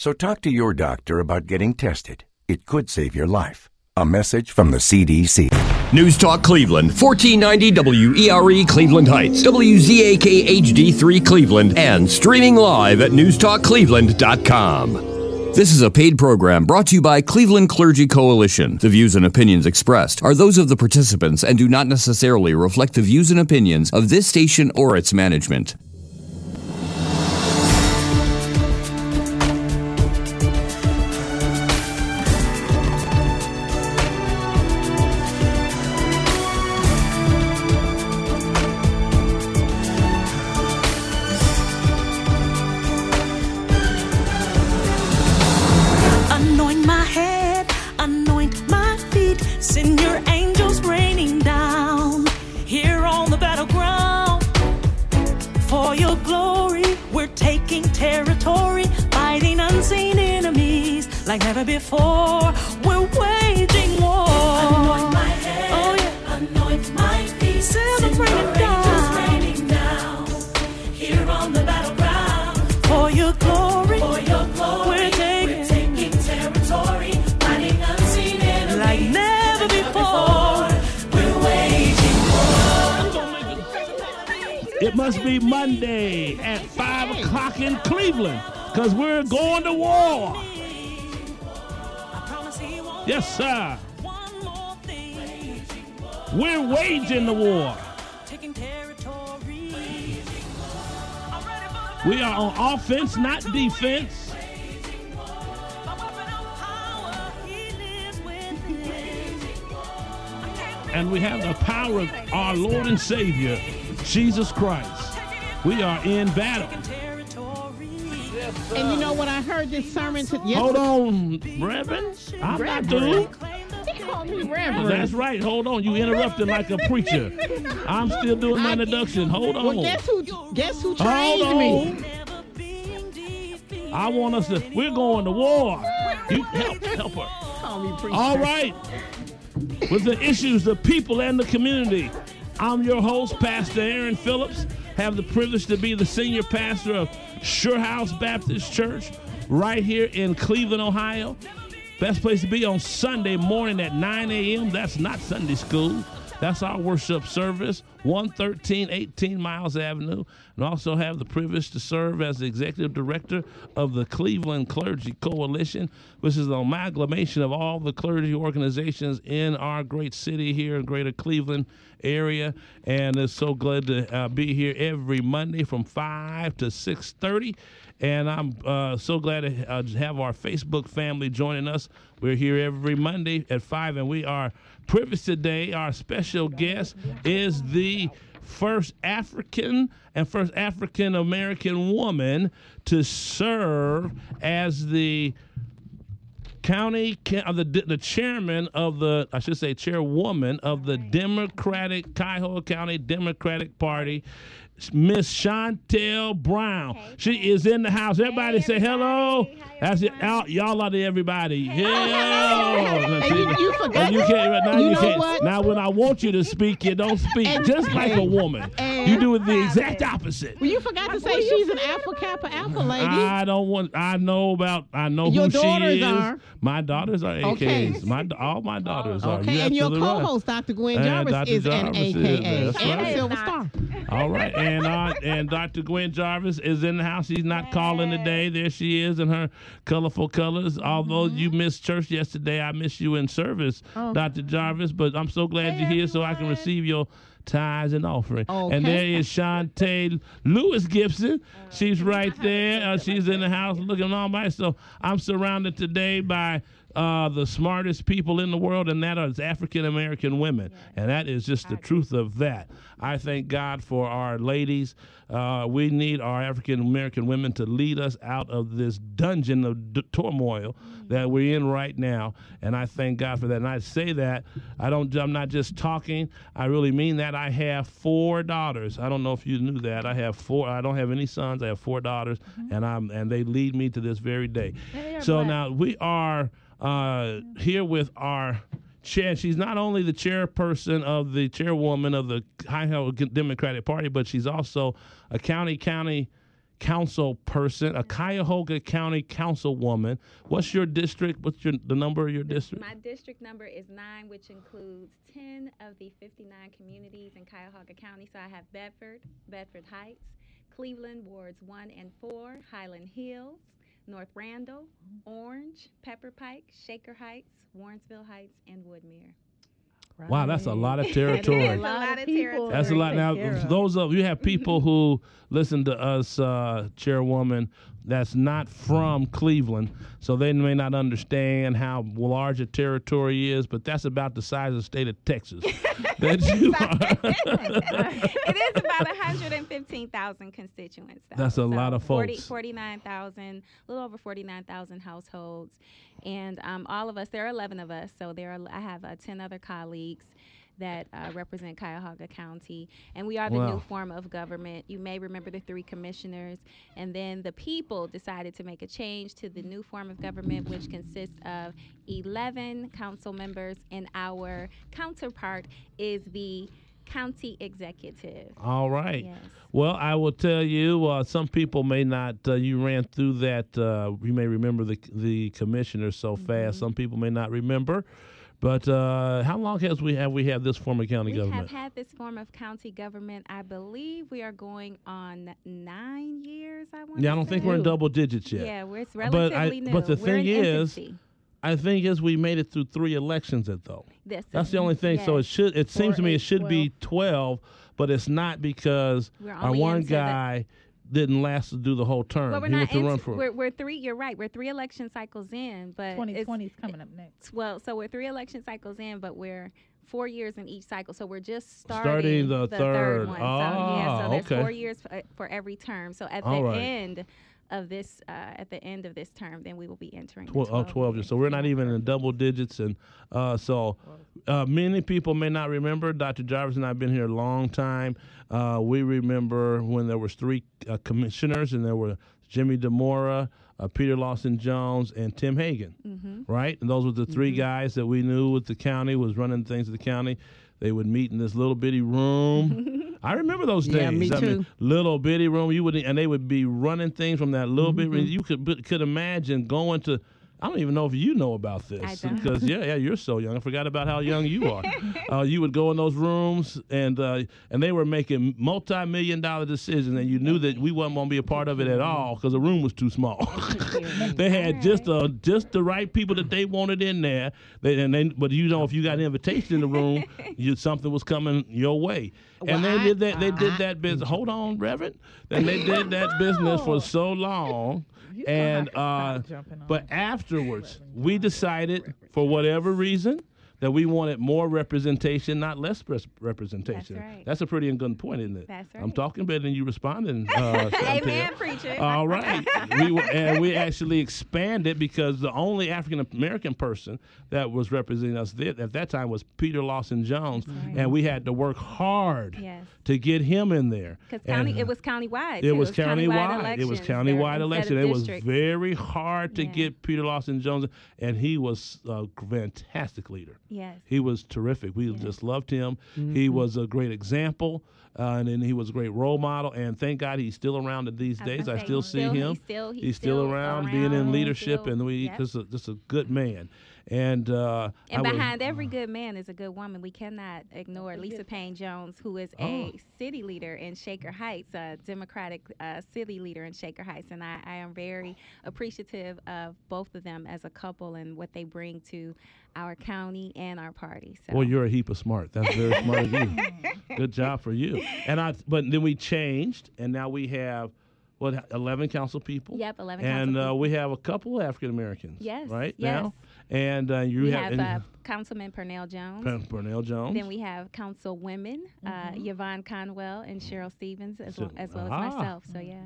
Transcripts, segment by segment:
So talk to your doctor about getting tested. It could save your life. A message from the CDC. News Talk Cleveland, 1490 WERE Cleveland Heights, WZAK HD3 Cleveland, and streaming live at newstalkcleveland.com. This is a paid program brought to you by Cleveland Clergy Coalition. The views and opinions expressed are those of the participants and do not necessarily reflect the views and opinions of this station or its management. Like never before, we're waging war. Anoint my head, oh yeah, anoint my feet. Celebrate angels raining down here on the battleground. For your glory, we're taking territory, fighting unseen enemies. Like never before, we're waging war. It must be Monday at 5 o'clock in Cleveland, because we're going to war. Yes, sir. We're waging the war. We are on offense, not defense. And we have the power of our Lord and Savior, Jesus Christ. We are in battle. And you know what I heard this sermon yesterday? Hold on, Reverend. I'm not through. He called me Reverend. That's right. Hold on. You interrupted like a preacher. I'm still doing my introduction. Hold on. Well, guess who trained me? I want us to. We're going to war. You help her. Call me preacher. All right. With the issues, the people, and the community. I'm your host, Pastor Aaron Phillips. Have the privilege to be the senior pastor of Sure House Baptist Church right here in Cleveland, Ohio. Best place to be on Sunday morning at 9 a.m. That's not Sunday school. That's our worship service, 113 18 Miles Avenue. And also have the privilege to serve as the executive director of the Cleveland Clergy Coalition, which is an amalgamation of all the clergy organizations in our great city here in greater Cleveland area. And it's so glad to be here every Monday from 5 to 6:30. And I'm so glad to have our Facebook family joining us. We're here every Monday at 5, and we are privileged today. Our special guest is the first African American woman to serve as the the chairman of the, I should say chairwoman of the Cuyahoga County Democratic Party, Miss Chantel Brown. Hey, she is in the house. Everybody say hello. That's it. Y'all are the everybody. Yeah. You forgot. You can't. Now you can't. What? Now when I want you to speak, you don't speak. Just like a woman. You do it the exact opposite. Well, you forgot to say she's an Alpha Kappa Alpha lady. I know your who she is. Are. My daughters are AKs. Okay. All my daughters are. Okay, and your co-host, Dr. Gwen Jarvis, is an AKA and a Silver Star. All right, and Dr. Gwen Jarvis is in the house. She's not calling today. There she is in her colorful colors. Although you missed church yesterday, I miss you in service, Dr. Jarvis. But I'm so glad you're here so I can receive your tithes and offering. Okay. And there is Shantae Lewis Gibson. She's right there. She's in the house looking all right. So I'm surrounded today by the smartest people in the world, and that is African-American women. And that is just the truth of that. I thank God for our ladies. We need our African-American women to lead us out of this dungeon of turmoil that we're in right now. And I thank God for that. And I say that, I'm not just talking. I really mean that. I have 4 daughters. I don't know if you knew that. I have 4. I don't have any sons. I have 4 daughters, and they lead me to this very day. So now we are here with our chair. She's not only the chairwoman of the Cuyahoga Democratic Party, but she's also a county council person, a Cuyahoga County councilwoman. What's your district? What's the number of your district? My district number is 9, which includes 10 of the 59 communities in Cuyahoga County. So I have Bedford Heights, Cleveland, wards 1 and 4, Highland Hills, North Randall, Orange, Pepper Pike, Shaker Heights, Warrensville Heights, and Woodmere. Wow, that's a lot of territory. That's a lot of territory. That's a lot. Now, those of you have people who listen to us, Chairwoman, that's not from Cleveland, so they may not understand how large a territory is, but that's about the size of the state of Texas. That you It is about 115,000 constituents. Though. That's a lot of folks. 49,000, a little over 49,000 households. And all of us, there are 11 of us, so I have 10 other colleagues that represent Cuyahoga County, and we are the new form of government. You may remember the 3 commissioners, and then the people decided to make a change to the new form of government, which consists of 11 council members, and our counterpart is the county executive. All right. Yes. Well, I will tell you, some people may not, you ran through that, you may remember the commissioners so fast. Some people may not remember. But how long have we had this form of county government? We have had this form of county government. I believe we are going on 9 years. I don't think we're in double digits yet. Yeah, it's relatively new. But the thing is, infancy. I think we made it through 3 elections though. That's the only thing. Yes. So it seems to me it should be 12, but it's not because our one guy didn't last to do the whole term. Well, we're 3. You're right. We're 3 election cycles in, but 2020 is coming up next. Well, so we're 3 election cycles in, but we're 4 years in each cycle. So we're just starting the third one. So there's 4 years for every term. So at the end of this term, then we will be entering 12 years. So we're not even in double digits, and so many people may not remember. Dr. Jarvis and I have been here a long time. We remember when there was 3 commissioners, and there were Jimmy DeMora, Peter Lawson Jones, and Tim Hagan, right? And those were the 3 guys that we knew with the county, was running things at the county. They would meet in this little bitty room. I remember those days. Yeah, me too. I mean, little bitty room. And they would be running things from that little bitty room. You could imagine going to. I don't even know if you know about this. I don't. Because you're so young. I forgot about how young you are. You would go in those rooms, and they were making multi-million-dollar decisions, and you knew that we wasn't going to be a part of it at all because the room was too small. They had just the right people that they wanted in there. But if you got an invitation in the room, something was coming your way. And they did that business. Hold on, Reverend. And they did that business for so long. And but afterwards, we decided, for whatever reason, that we wanted more representation, not less representation. That's right. That's a pretty good point, isn't it? That's right. I'm talking better than you responding. Amen, preacher. All right. We actually expanded because the only African-American person that was representing us at that time was Peter Lawson Jones, and we had to work hard to get him in there. Because it was countywide. It was countywide. It was countywide election. It was very hard to get Peter Lawson Jones, and he was a fantastic leader. Yes. He was terrific. We just loved him. He was a great example, and then he was a great role model. And thank God he's still around these days. I still see him. He's still around, being in leadership, and just a good man. And behind every good man is a good woman. We cannot ignore Lisa Payne Jones, who is a city leader in Shaker Heights, a Democratic city leader in Shaker Heights. And I am very appreciative of both of them as a couple and what they bring to our county and our party. So. Well, you're a heap of smart. That's very smart of you. Good job for you. But then we changed, and now we have 11 council people. Yep, 11 council people. And we have a couple of African Americans. Yes. Right yes. now. And we have Councilman Pernell Jones. Pernell Jones. Then we have council women, Yvonne Conwell and Cheryl Stevens, as well as myself. So yeah.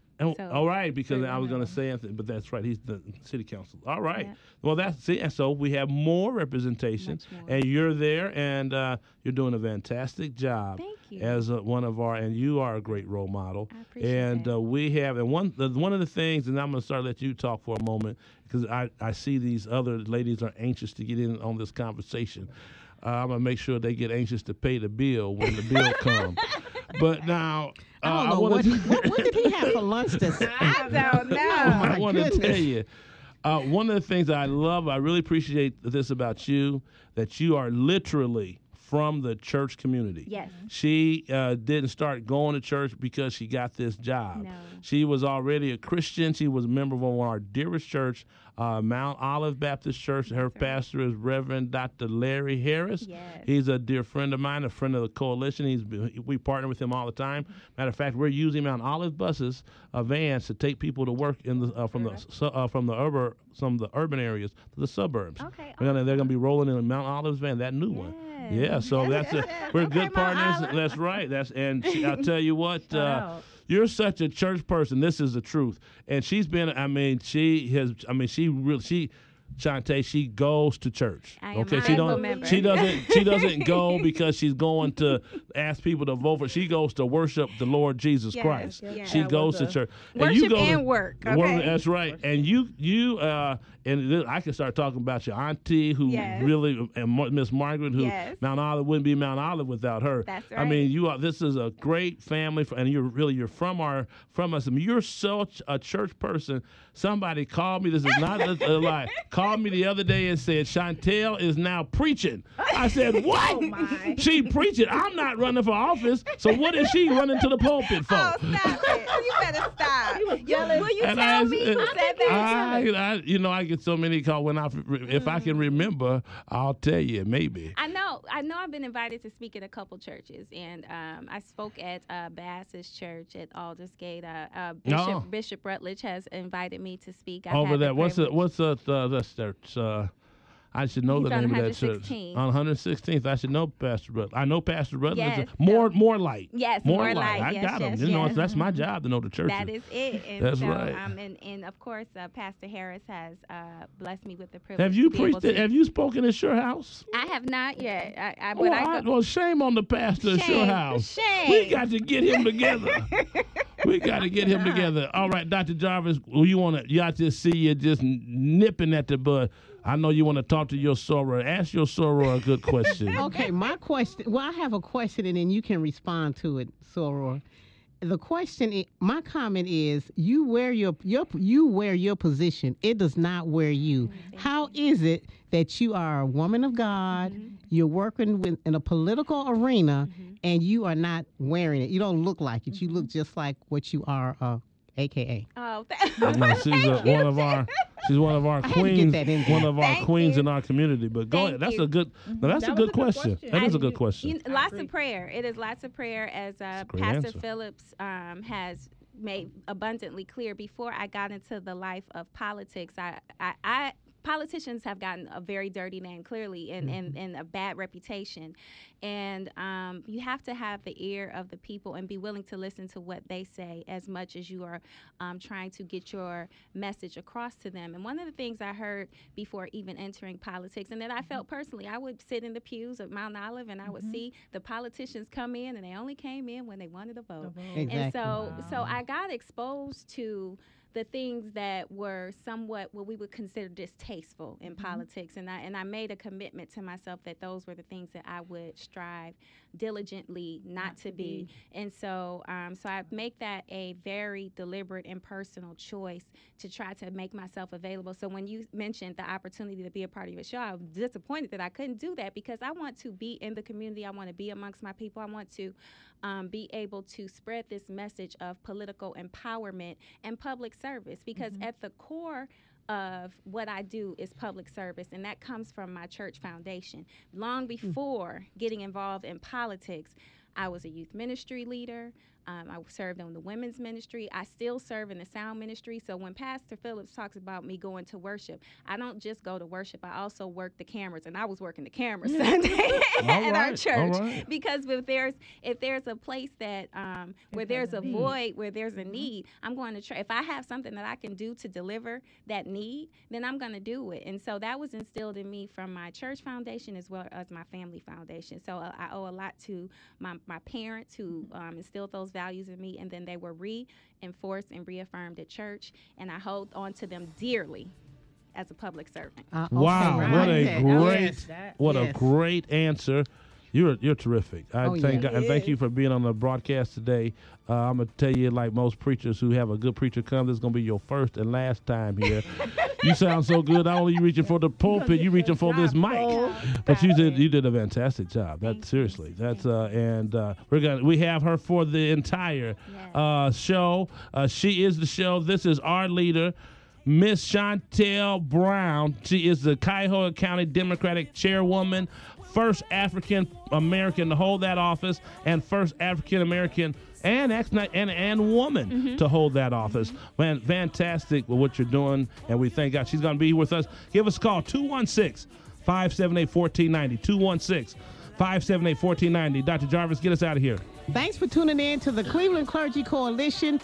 All right, because I was going to say Anthony, but that's right. He's the city council. All right. Yeah. Well, and so we have more representation, and you're there, and you're doing a fantastic job. Thank you. As one of and you are a great role model. I appreciate that. We have, and one of the things, and I'm going to let you talk for a moment, because I see these other ladies are anxious to get in on this conversation. I'm gonna make sure they get anxious to pay the bill when the bill comes. But now, I don't know what did he have for lunch this? I don't know. I want to tell you. One of the things I love, I really appreciate this about you, that you are literally from the church community. Yes. She didn't start going to church because she got this job. No. She was already a Christian. She was a member of one of our dearest church, Mount Olive Baptist Church. Her pastor is Reverend Dr. Larry Harris. Yes. He's a dear friend of mine, a friend of the coalition. We partner with him all the time. Matter of fact, we're using Mount Olive buses, vans, to take people to work in the from the urban areas to the suburbs. Okay. They're gonna be rolling in a Mount Olive's van, that new one. Yeah, so we're good partners. That's right. I'll tell you what. You're such a church person. This is the truth. And she's been. Shantae, she goes to church. She doesn't go because she's going to ask people to vote for. She goes to worship the Lord Jesus Christ. Yes. She goes to church. Worship and work. Okay. That's right. And you I can start talking about your auntie who really, and Miss Margaret, who Mount Olive wouldn't be Mount Olive without her. That's right. I mean, this is a great family, and you're from us. I mean, you're such a church person. Somebody called me. This is not a lie. Called me the other day and said Chantel is now preaching. I said, what? Oh my. She preaching. I'm not running for office. So what is she running to the pulpit for? Oh, stop it. You better stop. Will you And tell me who said that? I get so many calls. If I can remember, I'll tell you maybe. I know I've been invited to speak at a couple churches, and I spoke at Bass's church at Aldersgate. Bishop Rutledge has invited me to speak. Over there. What's the church? I should know the name of that church. On 116th. I should know Pastor Rutledge. I know Pastor Rutledge. Yes, more light. Yes, more light. I yes, got him. yes. That's my job to know the church. That is it. And that's so, right. And of course, Pastor Harris has blessed me with the privilege. Have you preached? Have you spoken at your house? I have not yet. Well, shame on the pastor at your house. Shame. We got to get him together. We got to get him together. All right, Dr. Jarvis, y'all just see you just nipping at the bud. I know you want to talk to your soror. Ask your soror a good question. Okay, my question. Well, I have a question, and then you can respond to it, soror. The question, my comment is, you wear your position. It does not wear you. How is it that you are a woman of God? You're working in a political arena, and you are not wearing it. You don't look like it. You look just like what you are. AKA. Oh, she's one of our queens. One of our queens in our community. But go ahead. That's a good. That's a good question. That is a good question. Lots of prayer. It is lots of prayer, as Pastor Phillips has made abundantly clear. Before I got into the life of politics, politicians have gotten a very dirty name, clearly, and a bad reputation. And you have to have the ear of the people and be willing to listen to what they say as much as you are trying to get your message across to them. And one of the things I heard before even entering politics, and that I felt personally, I would sit in the pews of Mount Olive and I would see the politicians come in, and they only came in when they wanted to vote. Exactly. And so I got exposed to the things that were somewhat what we would consider distasteful in politics, and I made a commitment to myself that those were the things that I would strive diligently not to be. And so I make that a very deliberate and personal choice to try to make myself available. So when you mentioned the opportunity to be a part of your show, I was disappointed that I couldn't do that, because I want to be in the community. I want to be amongst my people. I want to be able to spread this message of political empowerment and public service, because at the core of what I do is public service, and that comes from my church foundation. Long before getting involved in politics, I was a youth ministry leader. I served on the women's ministry. I still serve in the sound ministry. So when Pastor Phillips talks about me going to worship, I don't just go to worship. I also work the cameras, and I was working the cameras Sunday at our church. Because if there's a place that where there's a void, where there's a need, I'm going to try. If I have something that I can do to deliver that need, then I'm going to do it. And so that was instilled in me from my church foundation as well as my family foundation. So I owe a lot to my parents who instilled those values in me, and then they were reinforced and reaffirmed at church, and I hold on to them dearly as a public servant. Wow, okay, what right. a great, Yes. what a Yes. great answer. You're terrific. I Oh, thank yeah. God, and thank you for being on the broadcast today. I'm gonna tell you, like most preachers who have a good preacher come, this is gonna be your first and last time here. You sound so good. Not only you reaching for the pulpit, you reaching for this mic. But you did a fantastic job. That's seriously. That's we have her for the entire show. She is the show. This is our leader, Miss Chantel Brown. She is the Cuyahoga County Democratic Chairwoman, first African American to hold that office, and first African American and woman to hold that office. Man, fantastic with what you're doing, and we thank God she's going to be with us. Give us a call, 216-578-1490, 216-578-1490. Dr. Jarvis, get us out of here. Thanks for tuning in to the Cleveland Clergy Coalition,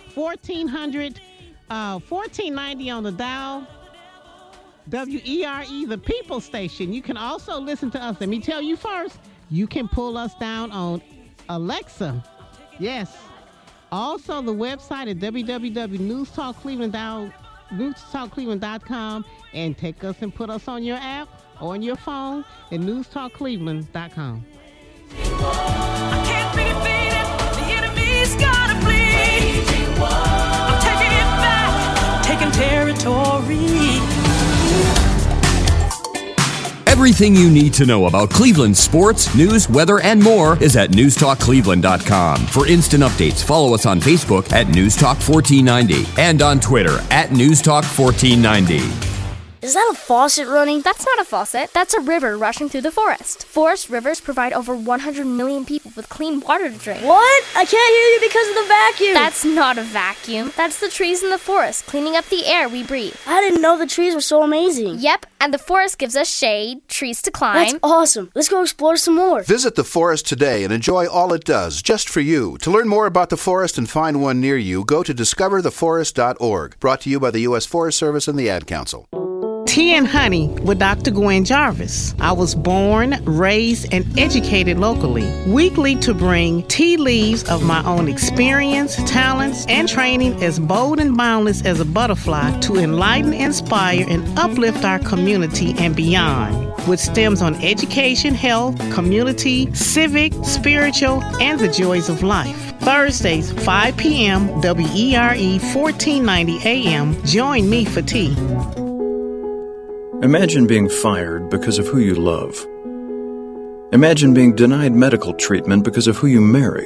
1490 on the dial. WERE, the People Station. You can also listen to us. Let me tell you first, you can pull us down on Alexa. Yes. Also, the website at www.newstalkcleveland.com, and take us and put us on your app or on your phone at newstalkcleveland.com. I can't be defeated. The enemy's gotta flee. I'm taking it back, taking territory. Everything you need to know about Cleveland sports, news, weather, and more is at newstalkcleveland.com. For instant updates, follow us on Facebook at newstalk1490 and on Twitter at newstalk1490. Is that a faucet running? That's not a faucet. That's a river rushing through the forest. Forest rivers provide over 100 million people with clean water to drink. What? I can't hear you because of the vacuum. That's not a vacuum. That's the trees in the forest cleaning up the air we breathe. I didn't know the trees were so amazing. Yep, and the forest gives us shade, trees to climb. That's awesome. Let's go explore some more. Visit the forest today and enjoy all it does, just for you. To learn more about the forest and find one near you, go to discovertheforest.org. Brought to you by the U.S. Forest Service and the Ad Council. Tea and Honey with Dr. Gwen Jarvis. I was born, raised, and educated locally. Weekly to bring tea leaves of my own experience, talents, and training as bold and boundless as a butterfly to enlighten, inspire, and uplift our community and beyond. With stems on education, health, community, civic, spiritual, and the joys of life. Thursdays, 5 p.m., WERE 1490 AM. Join me for tea. Imagine being fired because of who you love. Imagine being denied medical treatment because of who you marry.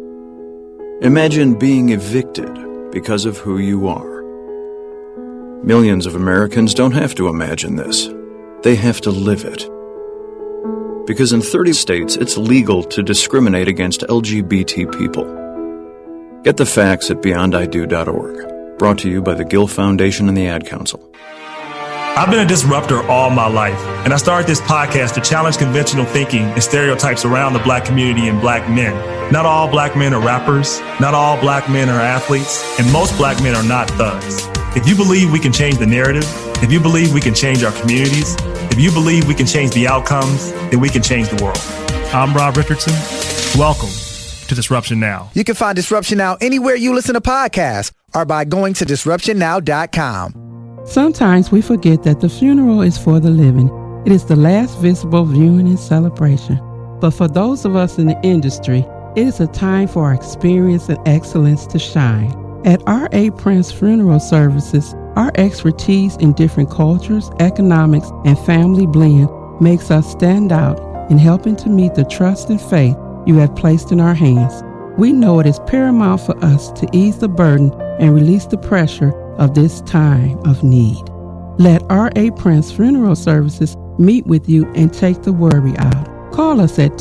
Imagine being evicted because of who you are. Millions of Americans don't have to imagine this. They have to live it. Because in 30 states, it's legal to discriminate against LGBT people. Get the facts at beyondido.org. Brought to you by the Gill Foundation and the Ad Council. I've been a disruptor all my life, and I started this podcast to challenge conventional thinking and stereotypes around the black community and black men. Not all black men are rappers, not all black men are athletes, and most black men are not thugs. If you believe we can change the narrative, if you believe we can change our communities, if you believe we can change the outcomes, then we can change the world. I'm Rob Richardson. Welcome to Disruption Now. You can find Disruption Now anywhere you listen to podcasts or by going to disruptionnow.com. Sometimes we forget that the funeral is for the living. It is the last visible viewing and celebration. But for those of us in the industry, it is a time for our experience and excellence to shine. At R.A. Prince Funeral Services, our expertise in different cultures, economics, and family blend makes us stand out in helping to meet the trust and faith you have placed in our hands. We know it is paramount for us to ease the burden and release the pressure of this time of need. Let R.A. Prince Funeral Services meet with you and take the worry out. Call us at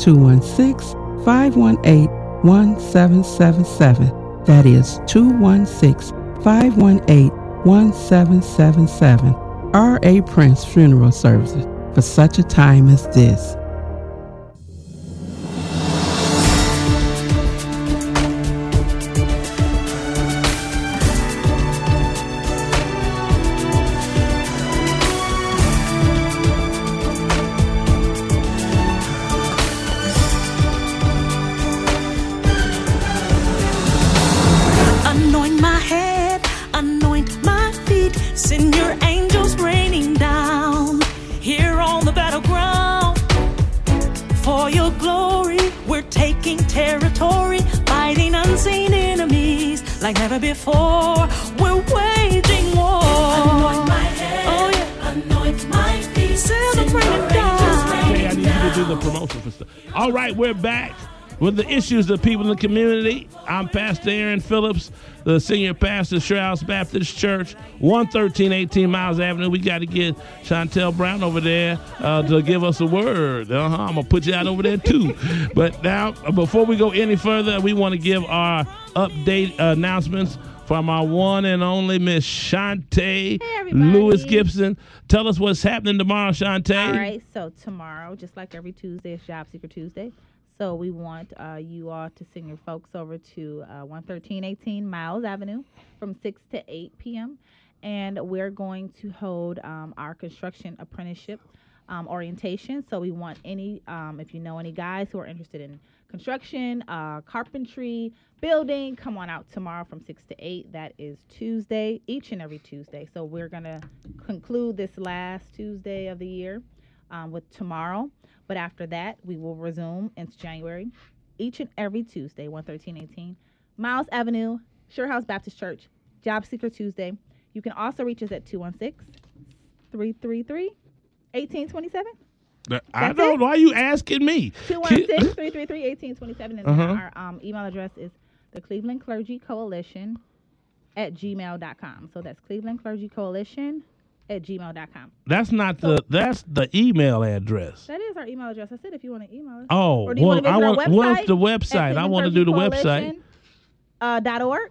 216-518-1777. That is 216-518-1777. R.A. Prince Funeral Services, for such a time as this. Anoint my head, anoint my feet, send your angels raining down. taking territory, fighting unseen enemies like never before. We're waging war. Anoint my head, anoint my feet. Celebrate and Okay, I need you to do the promotion for stuff. All right, we're back with the issues of people in the community. I'm Pastor Aaron Phillips, the senior pastor of Sherhouse Baptist Church, 11318 Miles Avenue. We got to get Chantel Brown over there to give us a word. I'm going to put you out over there, too. But now, before we go any further, we want to give our update announcements from our one and only Miss Shantae Lewis Gibson. Tell us what's happening tomorrow, Shantae. All right, so tomorrow, just like every Tuesday, is Job Seeker Tuesday. So we want you all to send your folks over to 11318 Miles Avenue from 6 to 8 p.m. And we're going to hold our construction apprenticeship orientation. So we want any, if you know any guys who are interested in construction, carpentry, building, come on out tomorrow from 6 to 8. That is Tuesday, each and every Tuesday. So we're going to conclude this last Tuesday of the year with tomorrow. But after that, we will resume into January, each and every Tuesday, 11318 Miles Avenue, Sherhouse Baptist Church, Job Seeker Tuesday. You can also reach us at 216-333-1827. I don't know. Why are you asking me? 216-333-1827. And our email address is the Cleveland Clergy Coalition at gmail.com. So that's Cleveland Clergy Coalition at gmail.com. That's not that's the email address. That is our email address. I said if you want to email us. Oh, or do you want to what's the website? I want to do the website. .org.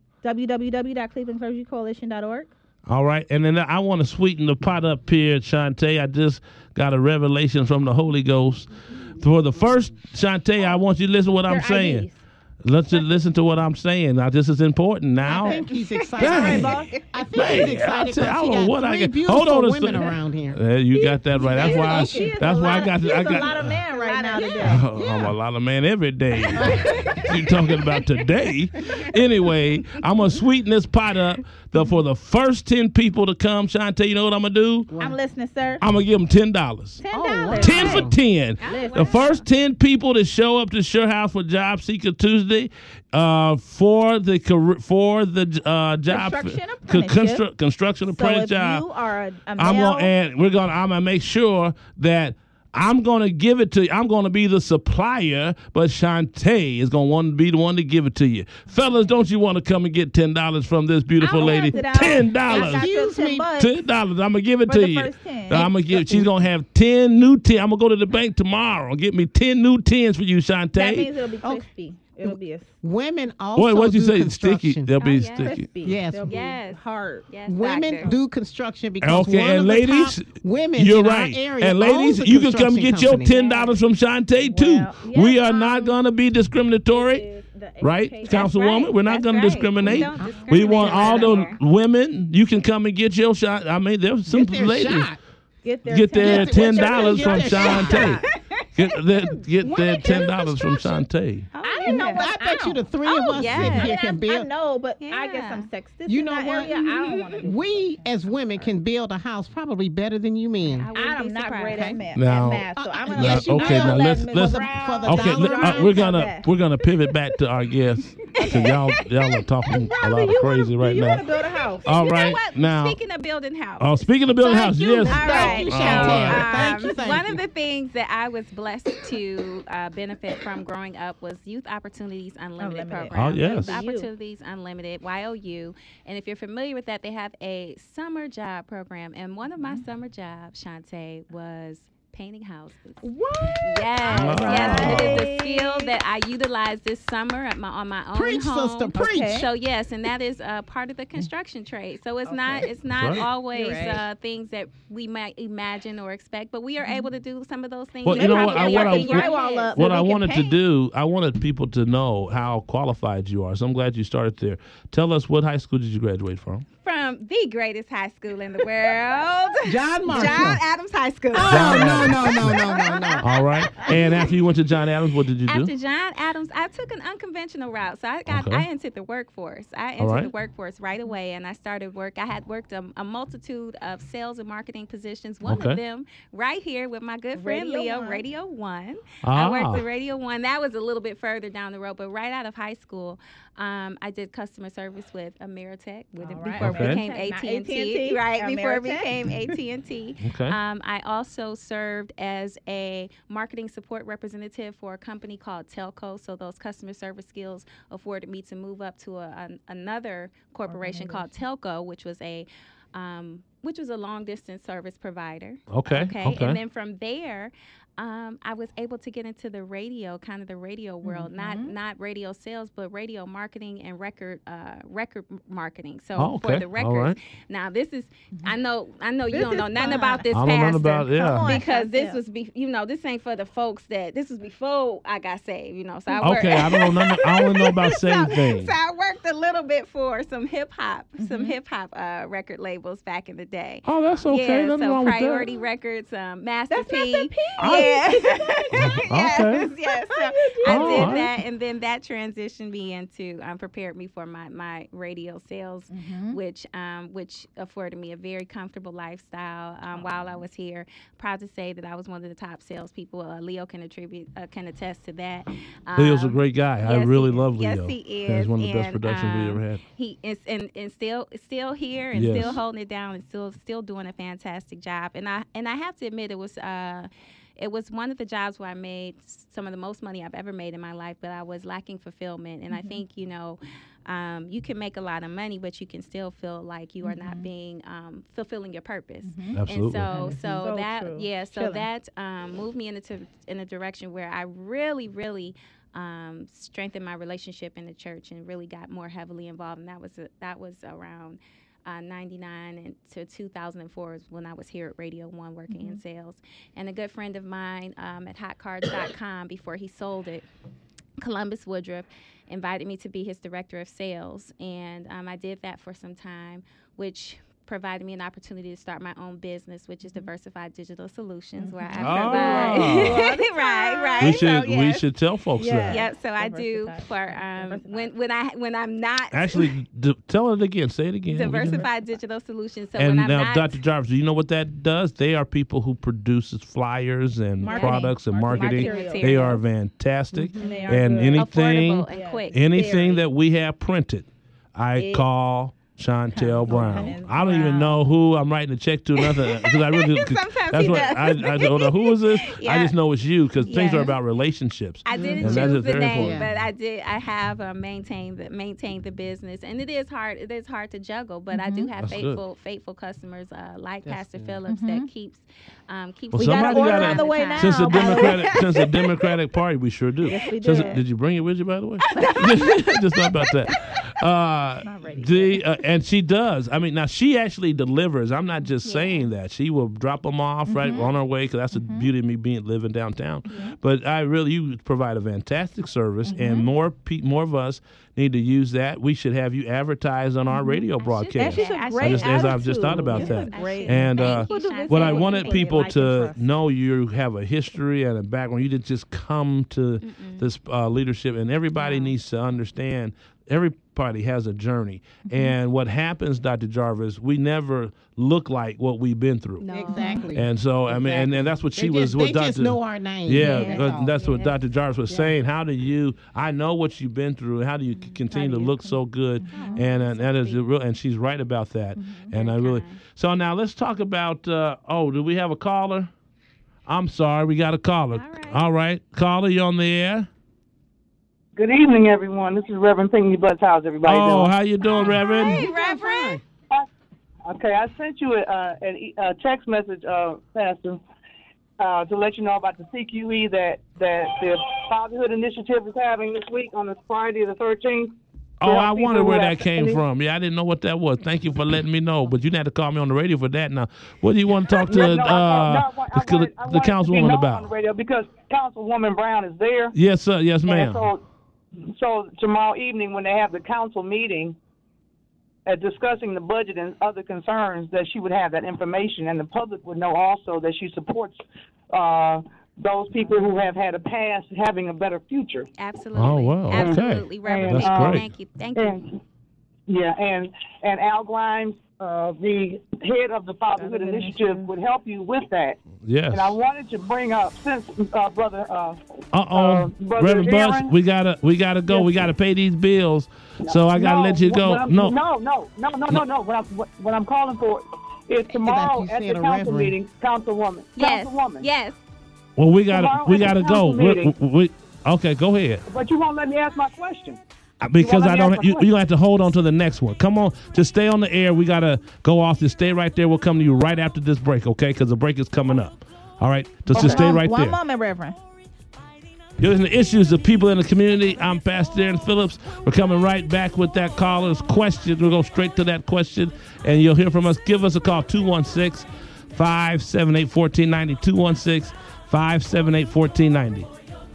www.clevelandclergycoalition.org. All right, and then I want to sweeten the pot up here, Shantae. I just got a revelation from the Holy Ghost. For the first, Shantae, I want you to listen to what I'm saying. Let's just listen to what I'm saying. Now, this is important now. I think he's excited. I think he's excited because I don't know what I got. Hold on women around here. You got that right. That's why. That's why I got. He's a lot of man right now today. I'm a lot of man every day. You talking about today? Anyway, I'm gonna sweeten this pot up. For the first 10 people to come, Shantae, you know what I'm gonna do? I'm listening, sir. I'm gonna give them $10. $10. 10 for 10. The first 10 people to show up to Sherhouse for Job Seeker Tuesday for the job construction apprentice job. You are a I'm gonna make sure that I'm going to give it to you. I'm going to be the supplier, but Shantae is going to want to be the one to give it to you. Fellas, don't you want to come and get $10 from this beautiful lady? $10. Excuse me. $10. I'm going to give it to you. She's going to have 10 new 10. I'm going to go to the bank tomorrow and get me 10 new 10s for you, Shantae. That means it'll be crispy. It'll be women also what'd you do say? construction. Sticky. They'll be sticky. Crispy. Yes. They'll be hard. Yes, women doctor. do construction because okay, one and of ladies, the top women you're in right. our area And ladies, owns a you can come construction get your company. $10 from Shantae too. We are not going to be discriminatory. Right, Councilwoman? Right. We're not going to discriminate. We want all the women. You can come and get your shot. I mean, there's some ladies. Get their $10 from Shantae. Get their $10 from Shantae. I didn't know. I bet you the three of us sitting here can build. I know, but I get some sexist. You know what? Area. I don't want to. We as women can build a house probably better than you men. I'm not great at math. Now, so I'm gonna let you okay, now let's we're gonna pivot back to our guests because y'all are talking a lot of crazy right now. You want to build a house? All right, now. Speaking of building house. Oh, speaking of building house, yes. Thank you, Chantel. Thank you. One of the things that I was blessed to benefit from growing up was Youth Opportunities Unlimited program. Oh, yes. Youth Opportunities Unlimited, YOU. And if you're familiar with that, they have a summer job program. And one of my summer jobs, Shantae, was painting houses. What? Yes, yes. And it is a skill that I utilized this summer on my own preach, home. Sister, preach. So yes, and that is part of the construction trade. So it's not always things that we might imagine or expect, but we are able to do some of those things. Well, you know what? What I wanted to do, I wanted people to know how qualified you are. So I'm glad you started there. Tell us, what high school did you graduate from? From the greatest high school in the world, John Marshall. John Adams High School. No. All right. And after you went to John Adams, what did you do? After John Adams, I took an unconventional route. So I entered the workforce. I entered the workforce right away, and I started work. I had worked a multitude of sales and marketing positions. One of them right here with my good friend Leo, Radio 1. I worked at Radio 1. That was a little bit further down the road, but right out of high school, I did customer service with Ameritech before it became AT&T. Right, before it became AT&T. Okay. I also served as a marketing support representative for a company called Telco. So those customer service skills afforded me to move up to another corporation called Telco, which was a long distance service provider. Okay. And then from there, I was able to get into the radio, kind of the radio world, not radio sales, but radio marketing and record marketing. So for the records. Now this is, I know you don't know nothing about this, Pastor, because this was, this ain't for the folks this was before I got saved, So I worked. I don't know. I only know about saved things. So I worked a little bit for some hip hop record labels back in the day. Oh, that's okay. Yeah, so Priority Records, Master P. Yes. Yes. So I did that, and then that transitioned me into prepared me for my radio sales, which afforded me a very comfortable lifestyle while I was here. Proud to say that I was one of the top salespeople. Leo can attest to that. Leo's a great guy. Yes, I really love Leo. Yes, he is. He's one of the best productions we ever had. He is, and still here and still holding it down and still doing a fantastic job. And I have to admit, it was one of the jobs where I made some of the most money I've ever made in my life, but I was lacking fulfillment. And I think, you can make a lot of money, but you can still feel like you are not being fulfilling your purpose. Absolutely. And so that moved me in a direction where I really, really strengthened my relationship in the church and really got more heavily involved. And that was around 99 and to 2004 is when I was here at Radio 1 working in sales. And a good friend of mine at hotcards.com, before he sold it, Columbus Woodruff, invited me to be his director of sales. And I did that for some time, which provided me an opportunity to start my own business, which is Diversified Digital Solutions, where I provide. Right. We should tell folks that. Yeah. So I do for when I'm not actually tell it again. Say it again. Diversified Digital Solutions. So and when I'm now, not, Dr. Jarvis, do you know what that does? They are people who produces flyers and products and marketing. They are fantastic, and anything, and quick, anything that we have printed, I call Chantel Brown. I don't even know who I'm writing a check to, nothing, because I really. That's what I don't know who is this. I just know it's you because things are about relationships. I didn't choose the name, but I have maintained the business, and it is hard. It is hard to juggle, but I do have faithful customers like Pastor Phillips that keeps. We got order on the way now. Since the Democratic Party, we sure do. Yes, we do. Did you bring it with you, by the way? Just not about that. And she does. I mean, now she actually delivers. I'm not just saying that. She will drop them off right on her way, because that's the beauty of me living downtown. But you provide a fantastic service, and more of us need to use that. We should have you advertise on our radio broadcast. As I've just thought about that. And what I wanted people to know, you have a history and a background. You didn't just come to this leadership, and everybody needs to understand. Everybody has a journey. And what happens, Dr. Jarvis, we never look like what we've been through. No. Exactly. And so, I mean, and that's what they just know our name. Yeah, that's what Dr. Jarvis was saying. How do you, I know what you've been through, and how do you continue to look so good? And that is real, and she's right about that. And I really, so now let's talk about, do we have a caller? I'm sorry, we got a caller. All right. Caller, you on the air? Good evening, everyone. This is Reverend Pinckney Butts. How's everybody doing? Oh, how you doing, Reverend? Hey, Reverend. Okay, I sent you a text message, Pastor, to let you know about the CQE that the Fatherhood Initiative is having this week on this Friday the 13th. Oh, I wondered where that came from. Yeah, I didn't know what that was. Thank you for letting me know. But you didn't have to call me on the radio for that. Now, what do you want to talk to the councilwoman about? On the radio because Councilwoman Brown is there. Yes, sir. Yes, ma'am. So tomorrow evening when they have the council meeting, at discussing the budget and other concerns, that she would have that information, and the public would know also that she supports those people who have had a past having a better future. Absolutely. Oh, wow. Okay. Absolutely, Reverend. That's great. Thank you. Thank you. Yeah, and Al Grimes, the head of the Fatherhood Initiative, would help you with that. Yes. And I wanted to bring up, since brother. Reverend Bush, we gotta go. Yes. We gotta pay these bills. So I gotta let you go. No. What I'm calling for is tomorrow at the council meeting, Councilwoman. Yes. Councilwoman. Yes. Well, we gotta go. We okay, go ahead. But you won't let me ask my question. Because I don't. You have to hold on to the next one. Come on, just stay on the air. We gotta go off. Just stay right there. We'll come to you right after this break, okay? Because the break is coming up. All right, just stay right there. One moment, Reverend. You're listening to Issues of People in the Community. I'm Pastor Darren Phillips. We're coming right back with that caller's question. We'll go straight to that question, and you'll hear from us. Give us a call, 216-578-1490, 216-578-1490.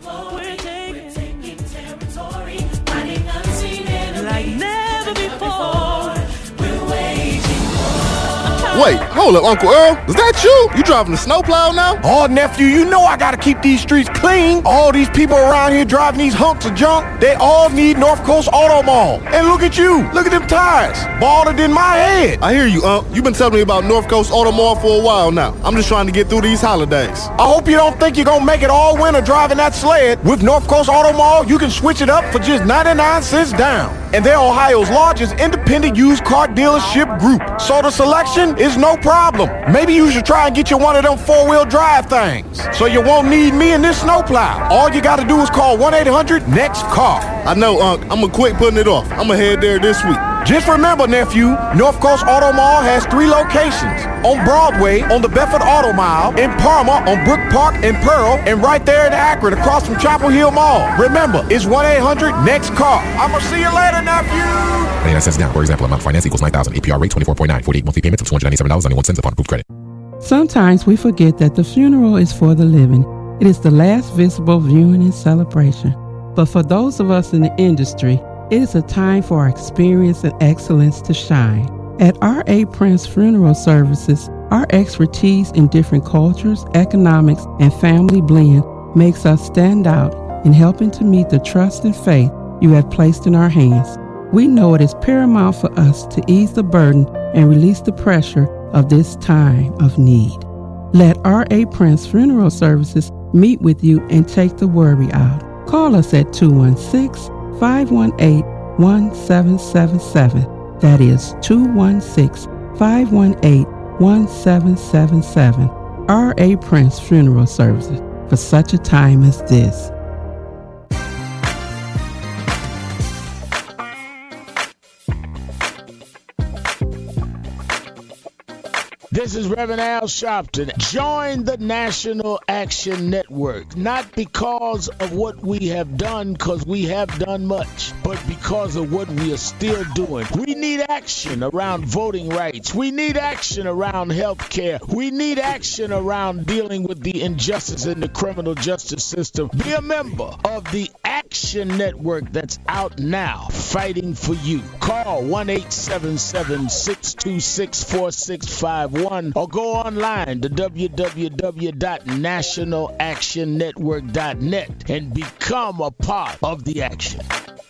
Wait, hold up, Uncle Earl. Is that you? You driving the snowplow now? Oh, nephew, you know I gotta keep these streets clean. All these people around here driving these hunks of junk, they all need North Coast Auto Mall. And look at you. Look at them tires. Balder than my head. I hear you, You've been telling me about North Coast Auto Mall for a while now. I'm just trying to get through these holidays. I hope you don't think you're gonna make it all winter driving that sled. With North Coast Auto Mall, you can switch it up for just 99 cents down. And they're Ohio's largest independent used car dealership group. So the selection is no problem. Maybe you should try and get you one of them four-wheel drive things, so you won't need me in this snowplow. All you gotta do is call 1-800-NEXT-CAR. I know, I'm gonna quit putting it off. I'm gonna head there this week. Just remember, nephew, North Coast Auto Mall has 3 locations. On Broadway, on the Bedford Auto Mile, in Parma, on Brook Park and Pearl, and right there in Akron, across from Chapel Hill Mall. Remember, it's 1-800-NEXT-CAR. I'ma see you later, nephew. 99 cents down. For example, amount finance equals $9,000. APR rate 24.9. 48 monthly payments of $297.91 upon approved credit. Sometimes we forget that the funeral is for the living. It is the last visible viewing and celebration. But for those of us in the industry, it is a time for our experience and excellence to shine. At R.A. Prince Funeral Services, our expertise in different cultures, economics, and family blend makes us stand out in helping to meet the trust and faith you have placed in our hands. We know it is paramount for us to ease the burden and release the pressure of this time of need. Let R.A. Prince Funeral Services meet with you and take the worry out. Call us at 216-518-1777. That is 216-518-1777. R.A. Prince Funeral Services, for such a time as this. This is Reverend Al Sharpton. Join the National Action Network, not because of what we have done, because we have done much, but because of what we are still doing. We need action around voting rights. We need action around health care. We need action around dealing with the injustice in the criminal justice system. Be a member of the Action Network that's out now, fighting for you. Call 1-877-626-4651. Or go online to www.nationalactionnetwork.net and become a part of the action.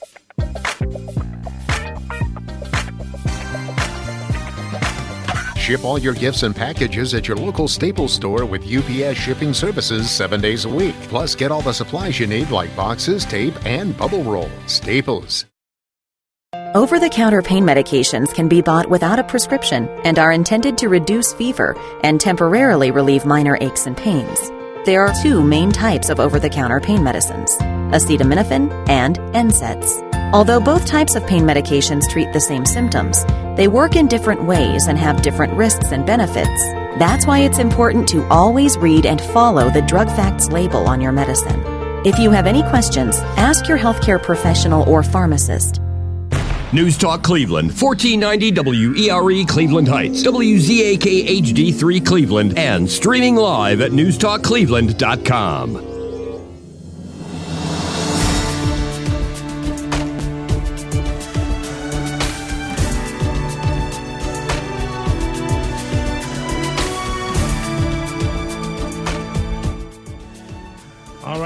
Ship all your gifts and packages at your local Staples store with UPS shipping services 7 days a week. Plus, get all the supplies you need like boxes, tape, and bubble roll. Staples. Over-the-counter pain medications can be bought without a prescription and are intended to reduce fever and temporarily relieve minor aches and pains. There are 2 main types of over-the-counter pain medicines, acetaminophen and NSAIDs. Although both types of pain medications treat the same symptoms, they work in different ways and have different risks and benefits. That's why it's important to always read and follow the drug facts label on your medicine. If you have any questions, ask your healthcare professional or pharmacist. News Talk Cleveland, 1490 WERE Cleveland Heights, WZAK HD3 Cleveland, and streaming live at newstalkcleveland.com.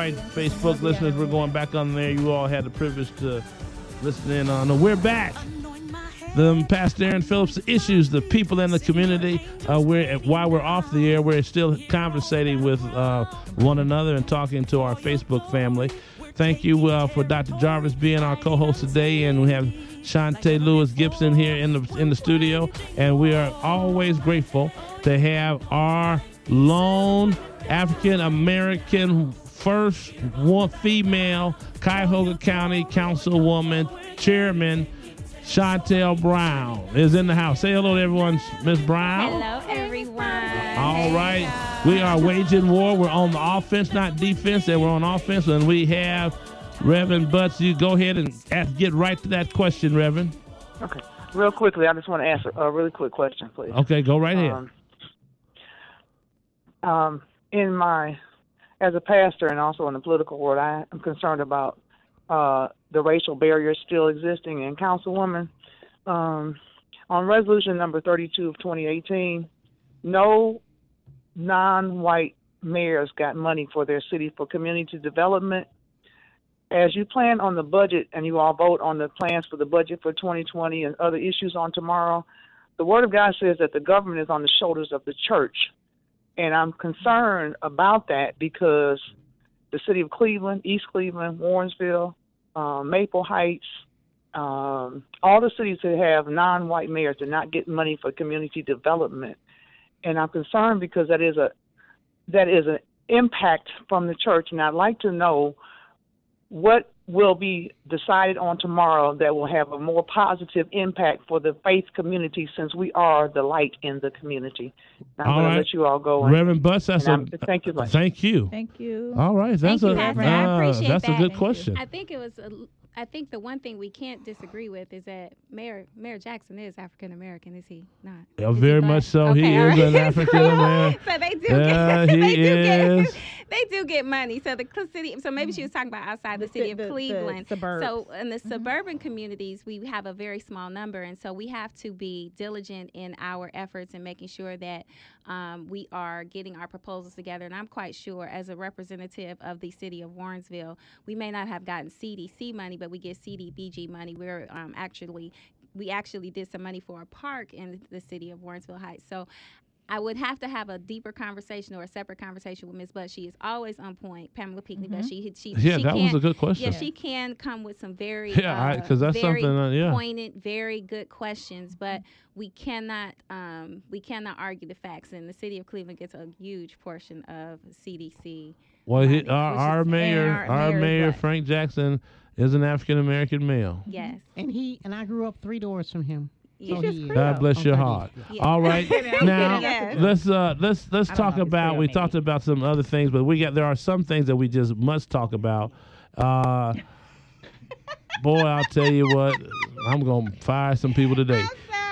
right, Facebook listeners, we're going back on there. You all had the privilege to listen in on. We're back. The Pastor Aaron Phillips Issues, the people in the community. While we're off the air, we're still conversating with one another and talking to our Facebook family. Thank you for Dr. Jarvis being our co-host today, and we have Shante Lewis Gibson here in the studio, and we are always grateful to have our lone African American first female Cuyahoga County Councilwoman Chairman Chantel Brown is in the house. Say hello to everyone, Miss Brown. Hello, everyone. All right. We are waging war. We're on the offense, not defense, and we're on offense. And we have Reverend Butts. You go ahead and get right to that question, Reverend. Okay. Real quickly, I just want to ask a really quick question, please. Okay, go right ahead. As a pastor and also in the political world, I am concerned about the racial barriers still existing. And Councilwoman, on resolution number 32 of 2018, no non-white mayors got money for their city for community development. As you plan on the budget and you all vote on the plans for the budget for 2020 and other issues on tomorrow, the Word of God says that the government is on the shoulders of the church. And I'm concerned about that because the city of Cleveland, East Cleveland, Warrensville, Maple Heights, all the cities that have non-white mayors do not get money for community development. And I'm concerned because that is an impact from the church. And I'd like to know what will be decided on tomorrow that will have a more positive impact for the faith community, since we are the light in the community. I'm going to let you all go. Reverend Butts, thank you much. Thank you. Thank you. All right, that's I appreciate that's that. a good question. I think the one thing we can't disagree with is that Mayor Jackson is African American, is he not? Yeah, very much so. Okay, he is an African American. So they do. They do get money. So the city. So maybe she was talking about outside the city of Cleveland. So in the suburban communities, we have a very small number, and so we have to be diligent in our efforts and making sure that we are getting our proposals together. And I'm quite sure, as a representative of the city of Warrensville, we may not have gotten CDC money, but we get CDBG money. We're we actually did some money for a park in the city of Warrensville Heights. So I would have to have a deeper conversation or a separate conversation with Ms. Butt. She is always on point, Pamela Pinckney. But that was a good question. Yeah, she can come with some very pointed, very good questions. But we cannot argue the facts. And the city of Cleveland gets a huge portion of CDC. Well, our mayor Frank Jackson is an African American male. Yes, and I grew up 3 doors from him. God bless your heart. Yeah. All right, now let's talk about. We talked about some other things, but there are some things that we just must talk about. Boy, I'll tell you what, I'm gonna fire some people today.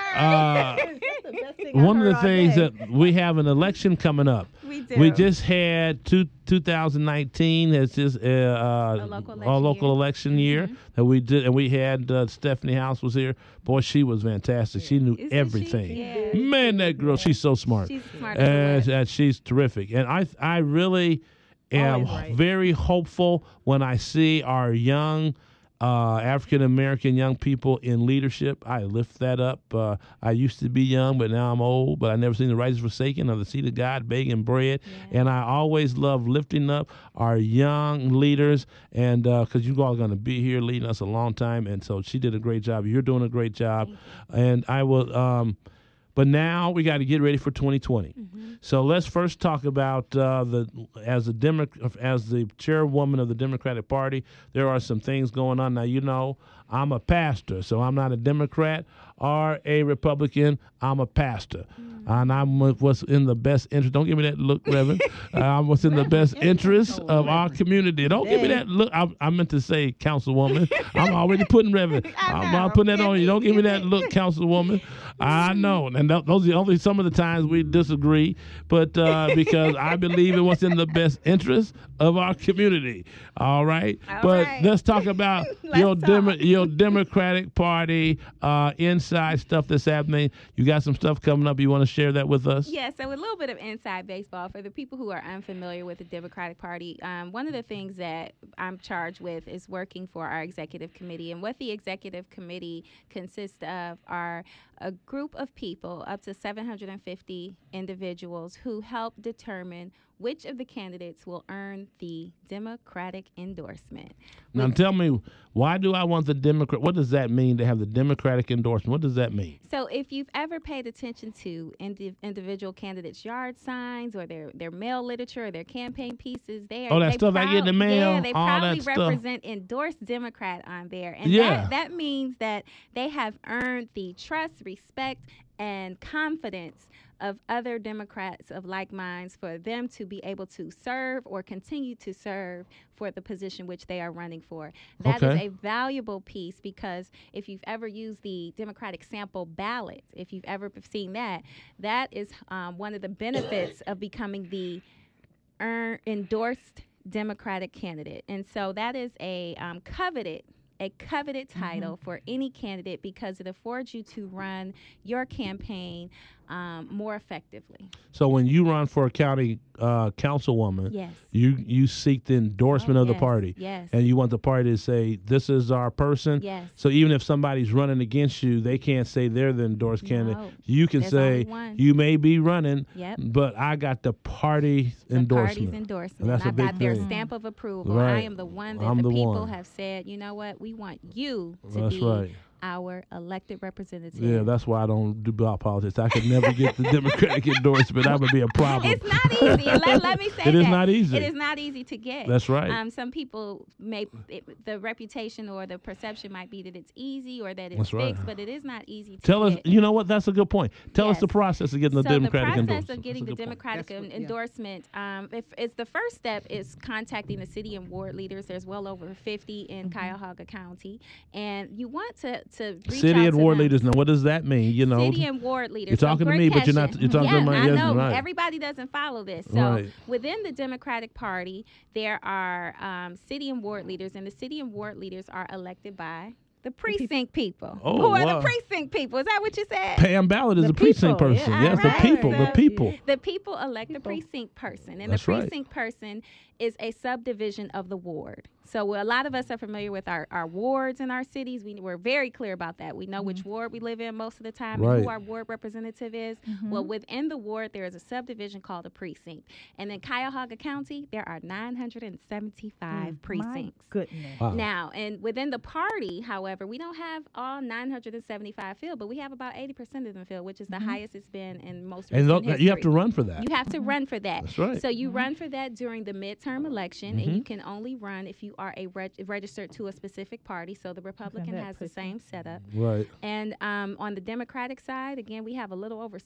One of the things that we have an election coming up. We just had 2019 as just a local election year that we did, and we had Stephanie House was here. Boy, she was fantastic. She knew everything. Yeah. Man, that girl, she's so smart. She's smart. And she's terrific. And I really am very hopeful when I see our young African-American young people in leadership. I lift that up. I used to be young, but now I'm old, but I never seen the righteous forsaken or the seed of God begging bread. Yeah. And I always love lifting up our young leaders, and because you all are going to be here leading us a long time, and so she did a great job. You're doing a great job. And I will but now we got to get ready for 2020. Mm-hmm. So let's first talk about as the chairwoman of the Democratic Party, there are some things going on. Now, you know, I'm a pastor, so I'm not a Democrat or a Republican. I'm a pastor. Mm-hmm. And I'm what's in the best interest. Don't give me that look, Reverend. I'm what's in the best interest of our community. Don't give me that look. I meant to say Councilwoman. I'm already putting Reverend. I'm putting that on you. Don't give me that look, Councilwoman. I know. And those are only some of the times we disagree, but because I believe in what's in the best interest of our community. All right? Let's talk about your real Democratic Party inside stuff that's happening. You got some stuff coming up. You want to share that with us? Yeah, so a little bit of inside baseball for the people who are unfamiliar with the Democratic Party. One of the things that I'm charged with is working for our executive committee. And what the executive committee consists of are a group of people, up to 750 individuals, who help determine which of the candidates will earn the Democratic endorsement. Now tell me, why do I want the Democrat? What does that mean to have the Democratic endorsement? What does that mean? So if you've ever paid attention to individual candidates' yard signs or their mail literature or their campaign pieces, they stuff I get in the mail, yeah, they all proudly that stuff. represent endorsed Democrat on there. And that means that they have earned the trust, respect, and confidence of other Democrats of like minds for them to be able to serve or continue to serve for the position which they are running for. That is a valuable piece, because if you've ever used the Democratic sample ballot, if you've ever seen that, that is one of the benefits of becoming the endorsed Democratic candidate. And so that is a coveted title for any candidate, because it affords you to run your campaign more effectively. So when you run for a county councilwoman, yes, you seek the endorsement of the party. Yes. And you want the party to say, this is our person. Yes. So even if somebody's running against you, they can't say they're the endorsed candidate. You can say, you may be running, but I got the party's endorsement. Party's endorsement. And that's I got their stamp of approval. Right. I am the one that the people have said, you know what, we want you to be our elected representative. Yeah, that's why I don't do politics. I could never get the Democratic endorsement. That would be a problem. It's not easy. Let me say it is not easy. It is not easy to get. That's right. Some people the reputation or the perception might be that it's easy or that it's That's right. fixed, but it is not easy to Tell get. us, you know what? That's a good point. Tell us the process of getting the Democratic endorsement. The process of getting the Democratic endorsement, if it's the first step is contacting the city and ward leaders. There's well over 50 in Cuyahoga County, and you want to reach City out and to ward them. leaders. Now, what does that mean? You know, City and ward leaders. You're talking to me, but you're not. You're talking to my. I know. Right. Everybody doesn't follow this. So within the Democratic Party, there are city and ward leaders, and the city and ward leaders are elected by the precinct people. Who are the precinct people? Is that what you said? Pam Ballard is a precinct person. Yeah, yes, right. the people. The people elect the precinct person, and the precinct person is a subdivision of the ward. So a lot of us are familiar with our wards in our cities. We're very clear about that. We know which ward we live in most of the time and who our ward representative is. Well, within the ward, there is a subdivision called a precinct. And in Cuyahoga County, there are 975 precincts. My goodness. Wow. Now, and within the party, however, we don't have all 975 filled, but we have about 80% of them filled, which is the highest it's been in most recent history. You have to run for that. You have to run for that. That's right. So you run for that during the midterm election, and you can only run if you are registered to a specific party. So the Republican has the same setup. Right. And on the Democratic side, again, we have a little over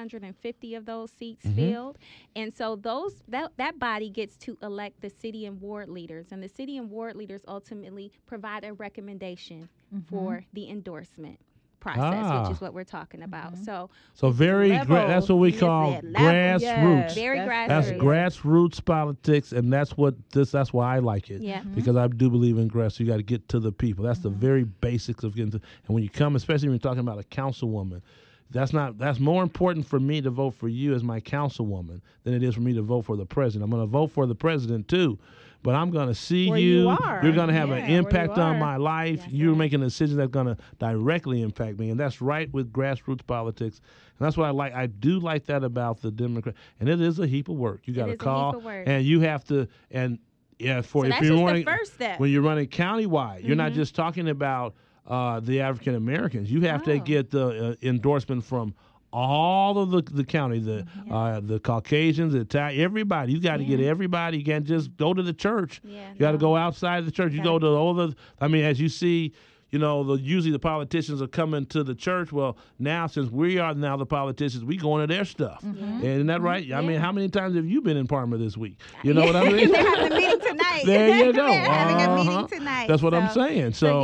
750 of those seats filled. And so that body gets to elect the city and ward leaders. And the city and ward leaders ultimately provide a recommendation for the endorsement process, which is what we're talking about. So that's what we call grassroots. Yes. Very grassroots. That's grassroots politics, and that's why I like it. Yeah. Because I do believe in grass. So you got to get to the people. That's the very basics of getting to. And when you come, especially when you're talking about a councilwoman, that's more important for me to vote for you as my councilwoman than it is for me to vote for the president. I'm going to vote for the president too, but I'm going to see where you. Are. You're going to have an impact on my life. You're making decisions that's going to directly impact me, and that's right with grassroots politics. And that's what I like. I do like that about the Democrat. And it is a heap of work. You got to call, and you have to. And yeah, so if that's you're just running, the first step. when you're running countywide, you're not just talking about the African Americans. You have to get the endorsement from all of the county, the Caucasians, the Italian, everybody. You got to get everybody. You can't just go to the church. You got to go outside the church. You go to all the. I mean, as you see. You know, usually the politicians are coming to the church. Well, now since we are now the politicians, we going to their stuff. Isn't that right? I mean, how many times have you been in Parma this week? You know what I mean? They're having a meeting tonight. There you go. They're having a meeting tonight. That's what I'm saying. So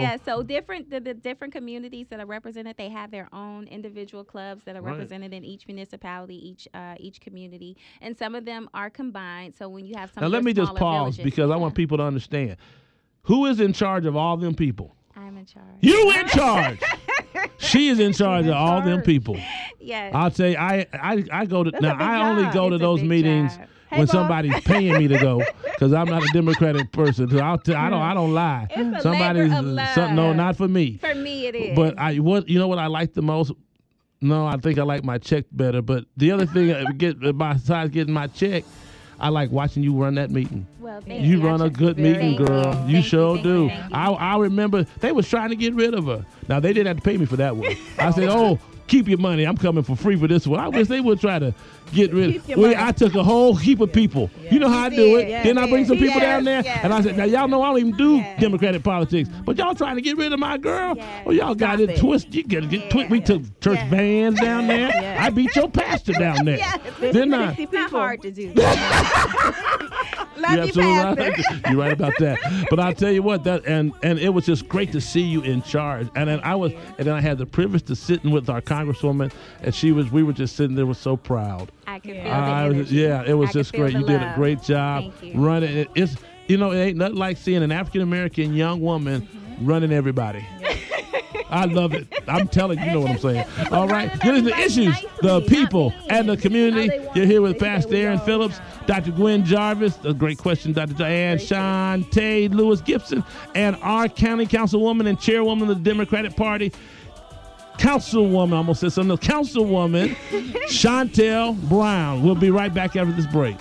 the different communities that are represented, they have their own individual clubs that are represented in each municipality, each community, and some of them are combined. So when you have some now, let me just pause because I want people to understand who is in charge of all them people. I I'm in charge. You in charge. She is in charge of all them people. Yes. I'll tell you, I go to That's now. a big I only job. go to It's a those big meetings job. when somebody's paying me to go, because I'm not a Democratic person. So I don't lie. It's a Somebody's labor of love. no, not for me. For me, it is. But you know what I like the most? No, I think I like my check better. But the other thing, besides getting my check, I like watching you run that meeting. Well, you run a good meeting, girl. You sure do. I remember they was trying to get rid of her. Now, they didn't have to pay me for that one. I said, keep your money. I'm coming for free for this one. I wish they would try to get rid of it. I took a whole heap of people. Yeah. You know how I do it. Then I bring some people down there, and I said, now, y'all know I don't even do Democratic politics, but y'all trying to get rid of my girl? Oh, y'all got it twisted. You got to get twisted. We took church vans down there. I beat your pastor down there. Didn't I? It's not hard to do. You're absolutely right. You're right about that. But I'll tell you what, and it was just great to see you in charge. And then I had the privilege to sitting with our Congresswoman, and we were just sitting there, was so proud. I could feel the energy. It was I just could feel great. the You did a love. great job Thank you. running it. It ain't nothing like seeing an African American young woman running everybody. I love it. I'm telling you know what I'm saying. All right. Here's the issues, the people, and the community. You're here with Pastor Aaron Phillips, Dr. Gwen Jarvis, a great question, Dr. Diane Shantae Lewis Gibson, and our county councilwoman and chairwoman of the Democratic Party, Councilwoman, I almost said something else, Councilwoman Chantel Brown. We'll be right back after this break.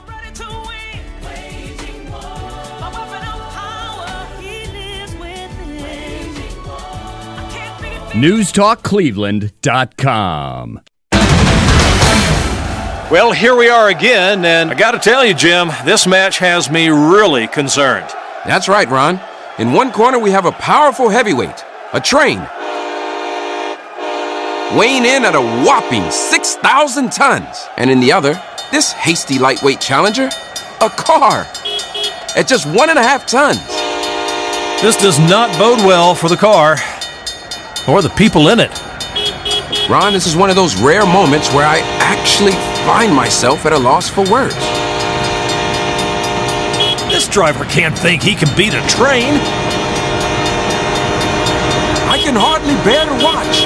NewsTalkCleveland.com. Well, here we are again, and I got to tell you, Jim, this match has me really concerned. That's right, Ron. In one corner, we have a powerful heavyweight, a train, weighing in at a whopping 6,000 tons. And in the other, this hasty lightweight challenger, a car, at just 1.5 tons. This does not bode well for the car or the people in it. Ron, this is one of those rare moments where I actually find myself at a loss for words. This driver can't think he can beat a train. I can hardly bear to watch.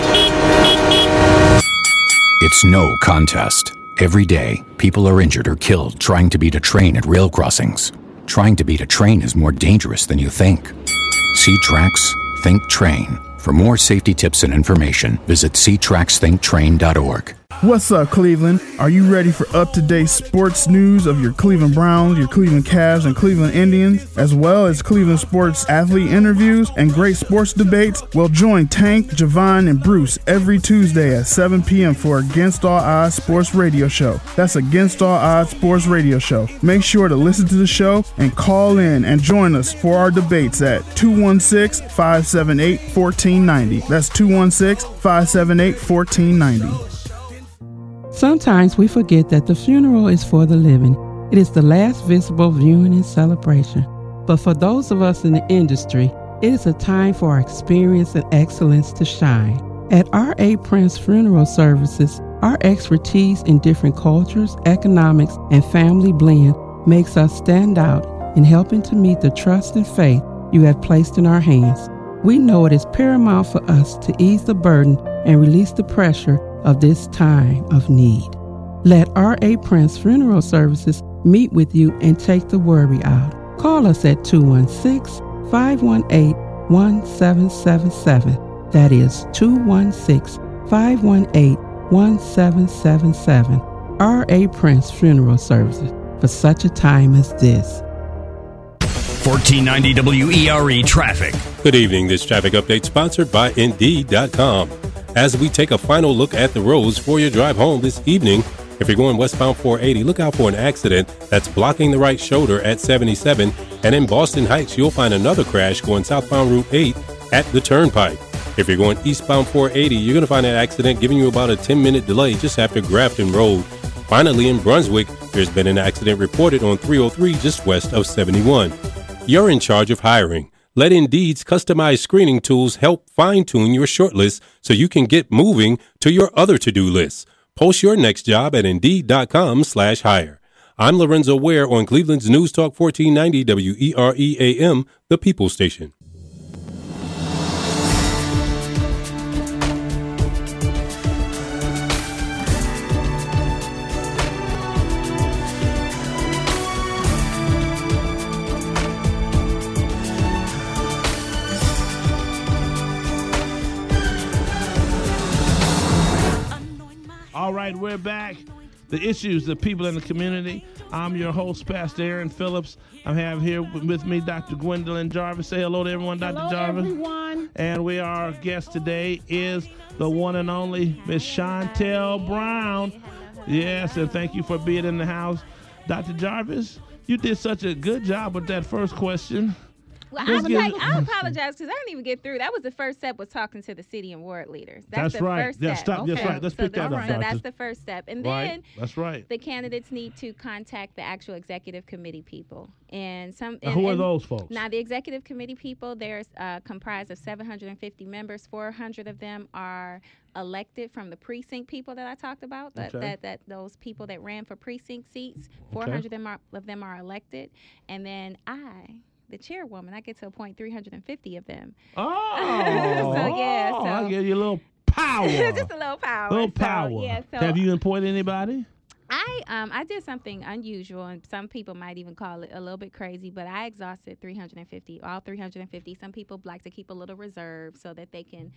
It's no contest. Every day, people are injured or killed trying to beat a train at rail crossings. Trying to beat a train is more dangerous than you think. See Tracks, Think Train. For more safety tips and information, visit ctracksthinktrain.org. What's up, Cleveland? Are you ready for up-to-date sports news of your Cleveland Browns, your Cleveland Cavs, and Cleveland Indians, as well as Cleveland sports athlete interviews and great sports debates? Well, join Tank, Javon, and Bruce every Tuesday at 7 p.m. for Against All Odds Sports Radio Show. That's Against All Odds Sports Radio Show. Make sure to listen to the show and call in and join us for our debates at 216-578-1490. That's 216-578-1490. Sometimes we forget that the funeral is for the living. It is the last visible viewing and celebration. But for those of us in the industry, it is a time for our experience and excellence to shine. At R.A. Prince Funeral Services, our expertise in different cultures, economics, and family blend makes us stand out in helping to meet the trust and faith you have placed in our hands. We know it is paramount for us to ease the burden and release the pressure of this time of need. Let R.A. Prince Funeral Services meet with you and take the worry out. Call us at 216-518-1777. That is 216-518-1777. R.A. Prince Funeral Services, for such a time as this. 1490 WERE Traffic. Good evening. This traffic update sponsored by Indeed.com. As we take a final look at the roads for your drive home this evening, if you're going westbound 480, look out for an accident that's blocking the right shoulder at 77. And in Boston Heights, you'll find another crash going southbound Route 8 at the Turnpike. If you're going eastbound 480, you're going to find that accident giving you about a 10-minute delay just after Grafton Road. Finally, in Brunswick, there's been an accident reported on 303 just west of 71. You're in charge of hiring. Let Indeed's customized screening tools help fine-tune your shortlist so you can get moving to your other to-do lists. Post your next job at Indeed.com/hire. I'm Lorenzo Ware on Cleveland's News Talk 1490 WERE AM, the People Station. the issues of people in the community. I'm your host, Pastor Aaron Phillips. I have here with me Dr. Gwendolyn Jarvis. Say hello to everyone, Dr. Hello, Jarvis. everyone. And our guest today is the one and only Miss Chantel Brown. Yes, and thank you for being in the house. Dr. Jarvis, you did such a good job with that first question. Well, I apologize because I didn't even get through. That was the first step, was talking to the city and ward leaders. That's the right. first step. That's right. Let's pick that up. So that's the first step. And then that's right. The candidates need to contact the actual executive committee people. And who are those folks? Now, the executive committee people, they're comprised of 750 members. 400 of them are elected from the precinct people that I talked about, that those people that ran for precinct seats. 400 of them are elected. And then the chairwoman, I get to appoint 350 of them. Oh, I give you a little power. Just a little power. Little power. Have you appointed anybody? I did something unusual, and some people might even call it a little bit crazy, but I exhausted 350, all 350. Some people like to keep a little reserve so that they can,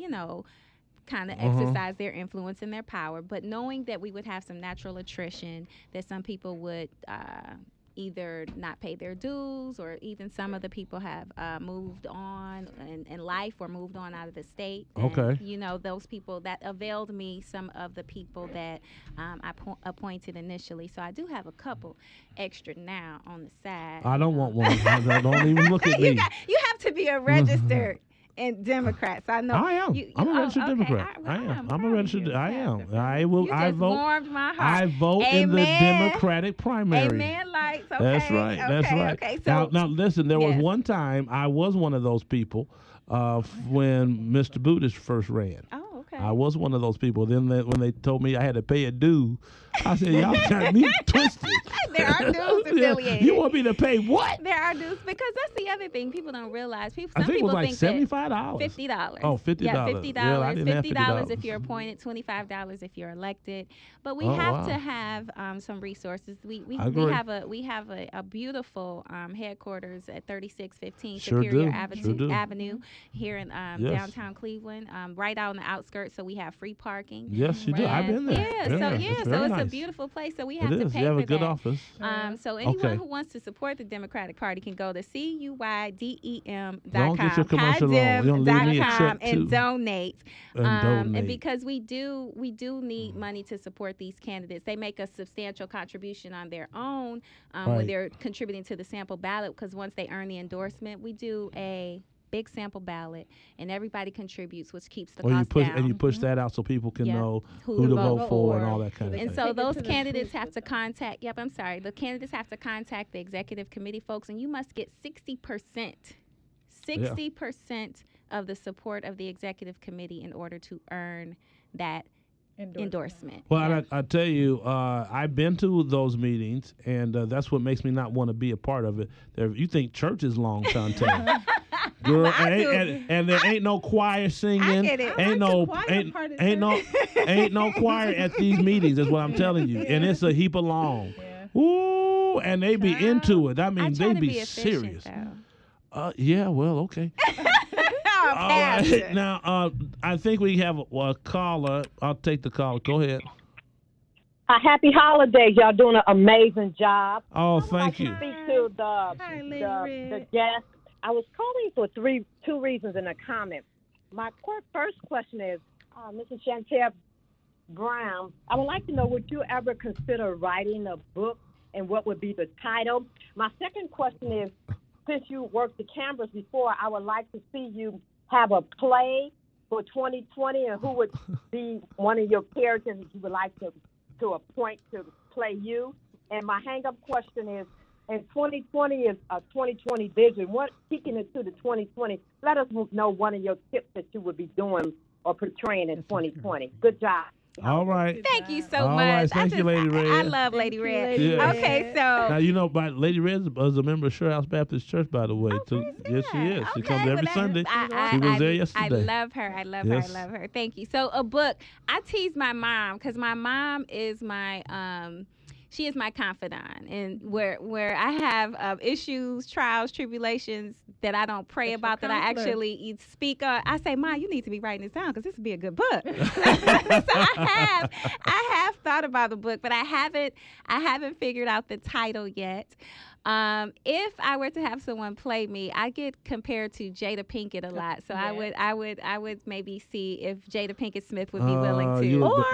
kind of exercise their influence and their power. But knowing that we would have some natural attrition, that some people would either not pay their dues, or even some of the people have moved on in life or moved on out of the state. Okay. And, those people, that availed me some of the people that I appointed initially. So I do have a couple extra now on the side. I don't want one. Don't even look at me. You have to be a registered and Democrats. I know. I am. I'm a registered Democrat. I am. I'm a registered. I am. I will. I vote. Warmed my heart. I vote in the Democratic primary. Amen. Lights. Okay. That's right. That's right. Okay. So now listen. There was one time I was one of those people when Mr. Buttigieg first ran. Oh, okay. I was one of those people. Then when they told me I had to pay a due, I said, y'all got me twisted. There are dues affiliated. You want me to pay what? There are dues, because that's the other thing people don't realize. Some I think people it was like think $75. $50. Oh, $50. Yeah, $50. Well, I didn't have $50 if you're appointed, $25 if you're elected. But we have to have some resources. We have a beautiful headquarters at 3615 Superior Avenue here in downtown Cleveland, right out on the outskirts. So we have free parking. Yes, you do. I've been there. So it's a beautiful place. So we have to pay you have for a good that. office. So anyone who wants to support the Democratic Party can go to CUYDEM.com, Don't get your commercial on. You'll leave me a check and too. donate. And and because we do need money to support these candidates. They make a substantial contribution on their own when they're contributing to the sample ballot, because once they earn the endorsement, we do a big sample ballot, and everybody contributes, which keeps the cost down. And you push that out so people can know who to vote for and all that kind of thing. And so those candidates have to contact. The candidates have to contact the executive committee folks, and you must get 60%. 60% of the support of the executive committee in order to earn that endorsement. Well, I tell you, I've been to those meetings, and that's what makes me not want to be a part of it. You think church is long, Chantel. Girl, and there ain't no choir singing. I get it. Ain't no choir at these meetings. Is what I'm telling you. And it's a heap of long. Ooh, and they be into it. I mean, they be serious. Yeah. Well, okay. All right. Now, I think we have a caller. I'll take the caller. Go ahead. Happy holidays. Y'all doing an amazing job. Oh, thank you. Speak to the guest. I was calling for two reasons and a comment. My first question is, Mrs. Chantel Brown, I would like to know, would you ever consider writing a book, and what would be the title? My second question is, since you worked the cameras before, I would like to see you have a play for 2020, and who would be one of your characters that you would like to appoint to play you. And my hang-up question is, and 2020 is a 2020 vision. Speaking it to the 2020, let us know one of your tips that you would be doing or portraying in 2020. Good job. All right. Thank you so much. Right. Thank you, Lady Red. I love Lady Red. Yeah. Okay, so. Now, Lady Red is a member of Sure House Baptist Church, by the way, too. Yes, she is. She comes every Sunday. She was there yesterday. I love her. I love her. Thank you. So, a book. I tease my mom, because my mom is my she is my confidant, and where I have issues, trials, tribulations that I don't pray about, that I actually speak on. I say, Ma, you need to be writing this down because this would be a good book. So I have thought about the book, but I haven't figured out the title yet. If I were to have someone play me, I get compared to Jada Pinkett a lot. So I would maybe see if Jada Pinkett Smith would be willing to. You look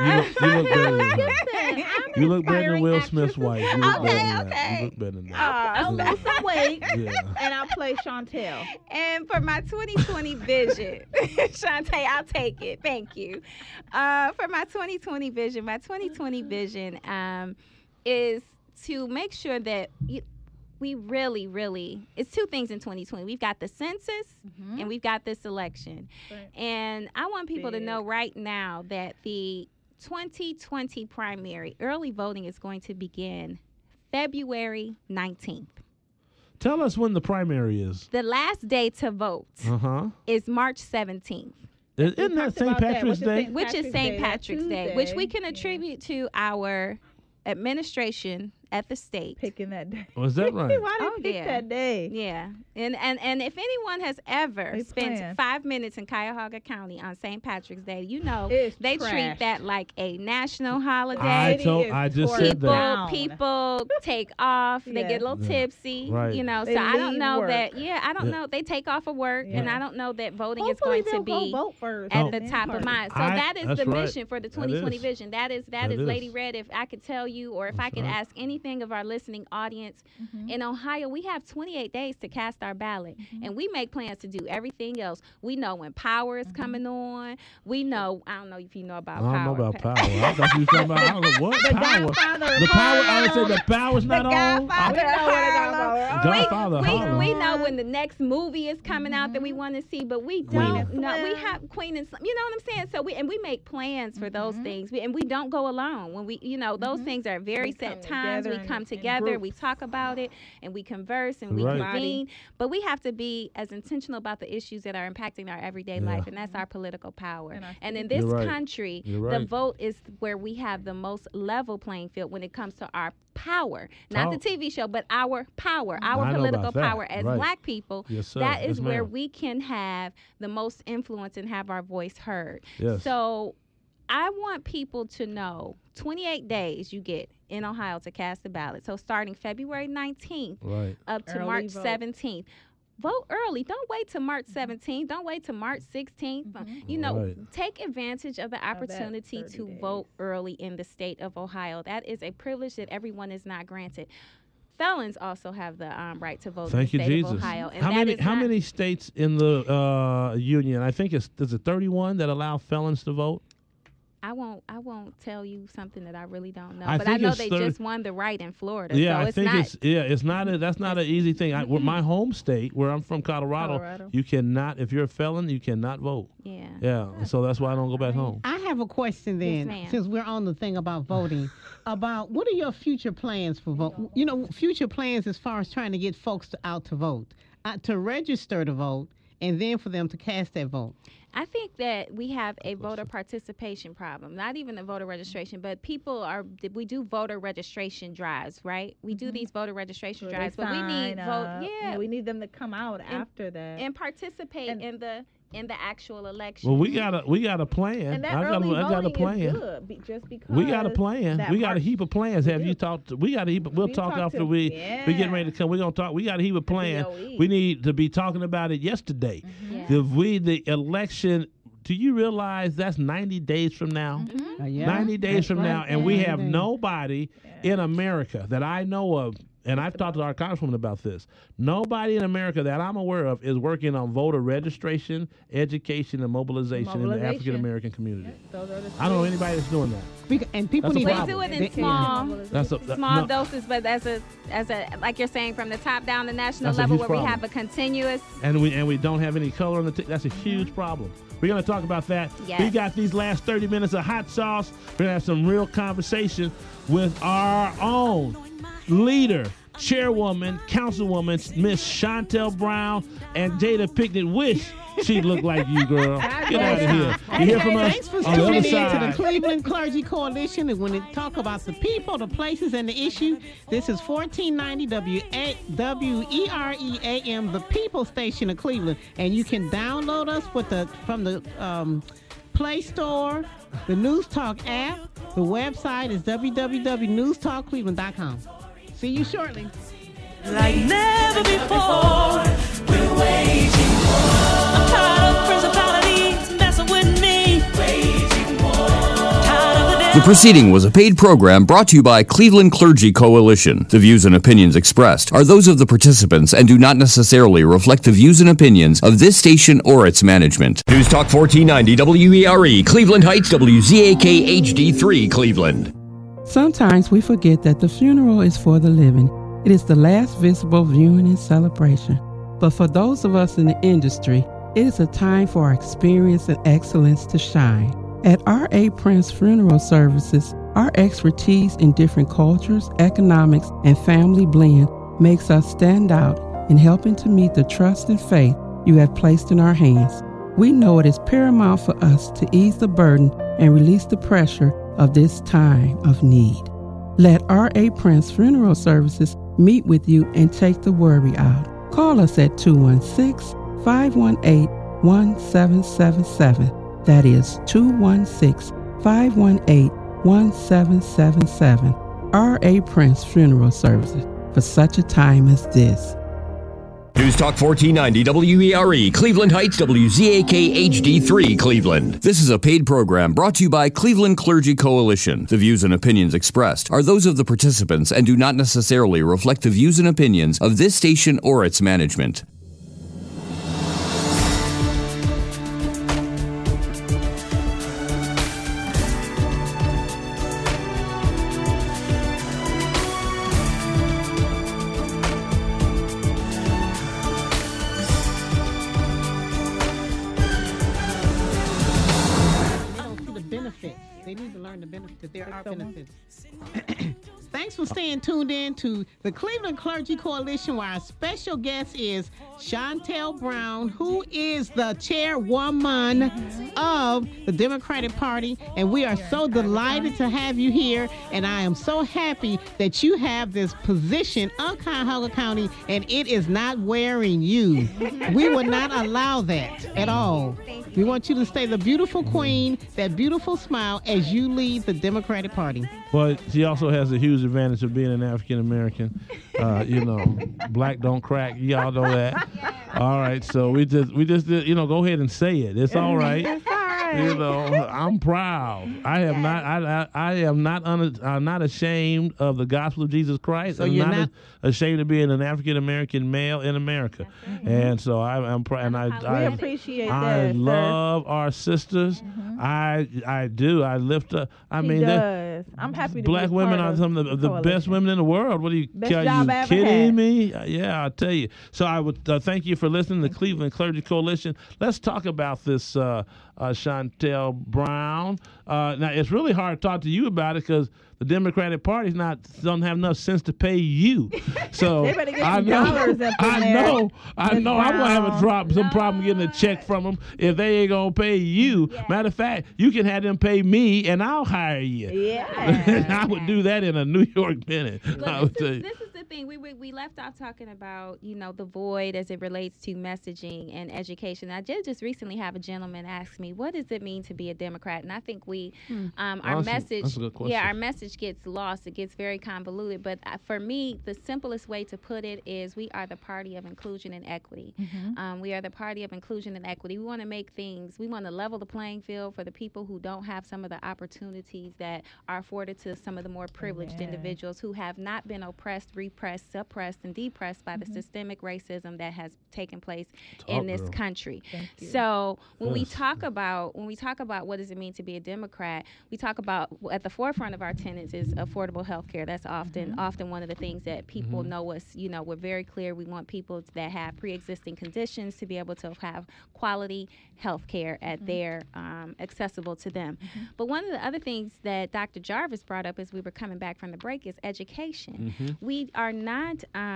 better than Will Smith's wife. You look better than that. You look better than that. I'll lose some weight, and I'll play Chantel. And for my 2020 vision, Shantae, I'll take it. Thank you. For my 2020 vision, is to make sure that we really, it's two things in 2020. We've got the census and we've got this election. Right. And I want people to know right now that the 2020 primary, early voting, is going to begin February 19th. Tell us when the primary is. The last day to vote is March 17th. Isn't that St. Patrick's Day? Which is St. Patrick's Day, which we can attribute to our administration at the state picking that day. Was that right? Why did they pick that day? Yeah, and if anyone has ever spent 5 minutes in Cuyahoga County on St. Patrick's Day, you know they treat that like a national holiday. I just said that. People take off. They get a little tipsy. Right. You know, so I don't know that. Yeah, I don't know. They take off of work, and I don't know that voting is going to be at the top of mind. So that is the mission for the 2020 vision. That is Lady Red. If I could tell you, or if I could ask anything of our listening audience, in Ohio, we have 28 days to cast our ballot, and we make plans to do everything else. We know when power is coming on. We know, I don't know if you know about power. I don't know about power. I thought you were talking about, I don't know what power. The power, I would say the power's not on. We know when the next movie is coming out that we want to see, but we don't know. We have Queen and you know what I'm saying? So we make plans for those things, and we don't go alone. When we, those things are very set times. We come together, we talk about it, and we converse, and we convene. But we have to be as intentional about the issues that are impacting our everyday life, and that's our political power. And in this country, the vote is where we have the most level playing field when it comes to our power. Not the TV show, but our power, our political power as Black people. Yes, that is where we can have the most influence and have our voice heard. Yes. So I want people to know 28 days you get in Ohio to cast a ballot. So starting February 19th up to March 17th. Vote early. Don't wait till March 17th. Don't wait till March 16th. Take advantage of the opportunity to vote early in the state of Ohio. That is a privilege that everyone is not granted. Felons also have the right to vote in the state of Ohio. And how many states in the union? I think is it 31 that allow felons to vote? I won't tell you something that I really don't know. But I know they just won the right in Florida. Yeah, so I think it's not that's not an easy thing. My home state, where I'm from, Colorado, you cannot, if you're a felon, you cannot vote. Yeah. Yeah. So that's why I don't go back home. I have a question then, since we're on the thing about voting, about what are your future plans for vote? Future plans as far as trying to get folks out to vote, to register to vote, and then for them to cast that vote. I think that we have a voter participation problem, not even a voter registration, but we do voter registration drives, right? We do these voter registration drives, but we need vote. Yeah, we need them to come out after that and participate in the actual election. Well, we got a plan. And that I got a plan. Is good, just because we got a plan. We got a heap of plans. Have you talked? We got a heap. We'll talk after we getting ready to come. We're gonna talk. We got a heap of plan. We need to be talking about it yesterday. The election. Do you realize that's 90 days from now? 90 days from now, and we have nobody in America that I know of. And I've talked to our congresswoman about this. Nobody in America that I'm aware of is working on voter registration, education, and mobilization in the African American community. I don't know anybody that's doing that. And people need to do it in small doses, but as a like you're saying, from the top down, the national level, where we have a continuous. And we don't have any color on the. That's a huge problem. We're going to talk about that. Yes. We got these last 30 minutes of hot sauce. We're going to have some real conversation with our own leader chairwoman, councilwoman, Miss Chantel Brown, and Jada Pinkett. Wish she looked like you, girl. Get out of here. You hear from us Thanks for on the other tuning in to the side. Cleveland Clergy Coalition. And when it talk about the people, the places, and the issue, this is 1490 WERE-AM, the People Station of Cleveland. And you can download us from the Play Store, the News Talk app. The website is www.newstalkcleveland.com. See you shortly. Like never before, we're waging war. I'm tired of principalities messing with me. Waging war. Tired of the The proceeding was a paid program brought to you by Cleveland Clergy Coalition. The views and opinions expressed are those of the participants and do not necessarily reflect the views and opinions of this station or its management. News Talk 1490 WERE, Cleveland Heights, WZAK HD3, Cleveland. Sometimes we forget that the funeral is for the living. It is the last visible viewing and celebration. But for those of us in the industry, it is a time for our experience and excellence to shine. At R.A. Prince Funeral Services, our expertise in different cultures, economics, and family blend makes us stand out in helping to meet the trust and faith you have placed in our hands. We know it is paramount for us to ease the burden and release the pressure of this time of need. Let R.A. Prince Funeral Services meet with you and take the worry out. Call us at 216-518-1777. That is 216-518-1777. R.A. Prince Funeral Services, for such a time as this. News Talk 1490 WERE, Cleveland Heights, WZAK HD3, Cleveland. This is a paid program brought to you by Cleveland Clergy Coalition. The views and opinions expressed are those of the participants and do not necessarily reflect the views and opinions of this station or its management. They need to learn the benefits, that there are benefits. Thanks for staying tuned in to the Cleveland Clergy Coalition, where our special guest is Chantel Brown, who is the chairwoman of the Democratic Party. And we are so delighted to have you here. And I am so happy that you have this position of Cuyahoga County, and it is not wearing you. We will not allow that at all. We want you to stay the beautiful queen, that beautiful smile as you lead the Democratic Party. But she also has a huge advantage of being an African American. Black don't crack. Y'all know that. All right, so we just did, go ahead and say it. It's all right. It's all right. I'm proud. I'm not ashamed of the gospel of Jesus Christ. So I'm you're not ashamed of being an African American male in America. And so I'm proud. And We appreciate I that, love our sisters. I do. I lift up. He does. I'm happy to black be women part are some of the best women in the world. What are you, Best are job you I ever kidding had. me? Yeah, I'll tell you. So I would thank you for listening to the Cleveland Clergy Coalition. Let's talk about this Chantel Brown. Now, it's really hard to talk to you about it because the Democratic Party don't have enough sense to pay you. So They better get I some know, dollars up in I there, know. I'm gonna have Brown. some problem getting a check from them if they ain't gonna pay you. Matter of fact, you can have them pay me and I'll hire you. Yeah. I would do that in a New York minute. I would tell you. This is the thing. We left off talking about, the void as it relates to messaging and education. I did just recently have a gentleman ask me, what does it mean to be a Democrat? And I think our message, that's a good question. our message gets lost. It gets very convoluted. But for me, the simplest way to put it is we are the party of inclusion and equity. We are the party of inclusion and equity. We want to make things, we want to level the playing field for the people who don't have some of the opportunities that are afforded to some of the more privileged individuals who have not been oppressed, repressed, suppressed, oppressed and depressed by the systemic racism that has taken place in this country. So when we talk about what does it mean to be a Democrat, we talk about at the forefront of our tenets is affordable health care. That's often one of the things that people know us. We're very clear. We want people that have pre-existing conditions to be able to have quality health care at their accessible to them. But one of the other things that Dr. Jarvis brought up as we were coming back from the break is education. We are not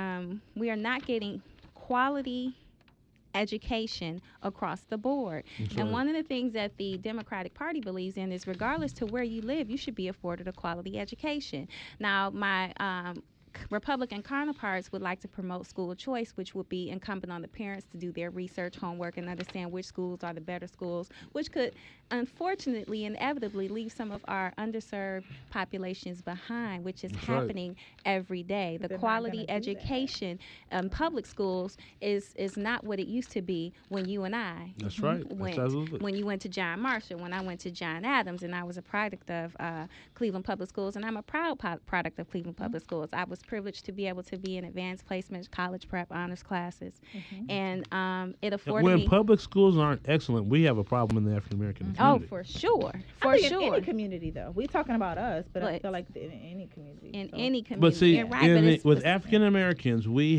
getting quality education across the board. And one of the things that the Democratic Party believes in is regardless to where you live, you should be afforded a quality education. Now, my Republican counterparts would like to promote school choice, which would be incumbent on the parents to do their research, homework, and understand which schools are the better schools, which could unfortunately, inevitably leave some of our underserved populations behind, which is happening every day. The quality education in public schools is not what it used to be when you and I went. When you went to John Marshall, when I went to John Adams, and I was a product of Cleveland Public Schools, and I'm a proud product of Cleveland Public Schools. I was privileged to be able to be in advanced placement, college prep, honors classes, and it afforded me. When public schools aren't excellent, we have a problem in the African American community. Oh, for sure, I think in any community, though. We're talking about us, but I feel like in any community. In any community. But see, with African Americans, we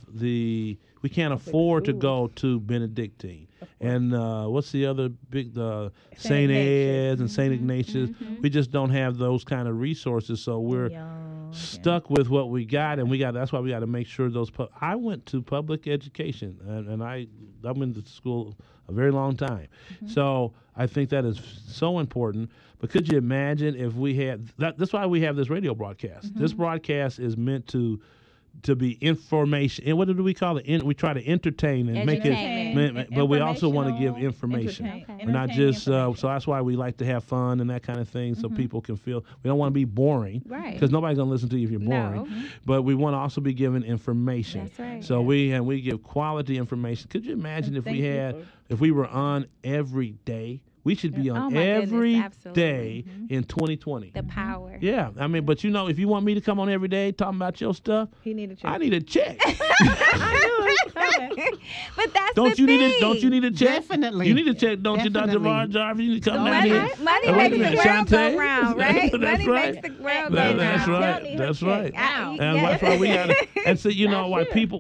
can't afford to go to Benedictine. And what's the other big, St. Ed's and St. Ignatius? We just don't have those kind of resources, so we're stuck with what we got, and that's why we got to make sure those. I went to public education, and I've been to school a very long time, so I think that is so important. But could you imagine if we had that? That's why we have this radio broadcast. This broadcast is meant to be information. And what do we call it? We try to entertain and make it, but we also want to give information. We're not just, so that's why we like to have fun and that kind of thing so people can feel, we don't want to be boring. Because nobody's going to listen to you if you're boring. But we want to also be given information. That's right. So we give quality information. Could you imagine if we were on every day? We should be on every day in 2020. The power. Yeah, I mean, but if you want me to come on every day talking about your stuff, he need a check. I need a check. But that's don't the you thing. need a check? Definitely. You need a check, don't you, Dr. Jarvis? You need to come down here. Money makes the world go round, right? Money makes the world go round. That's right. That's right. And that's why we got to. And so why people?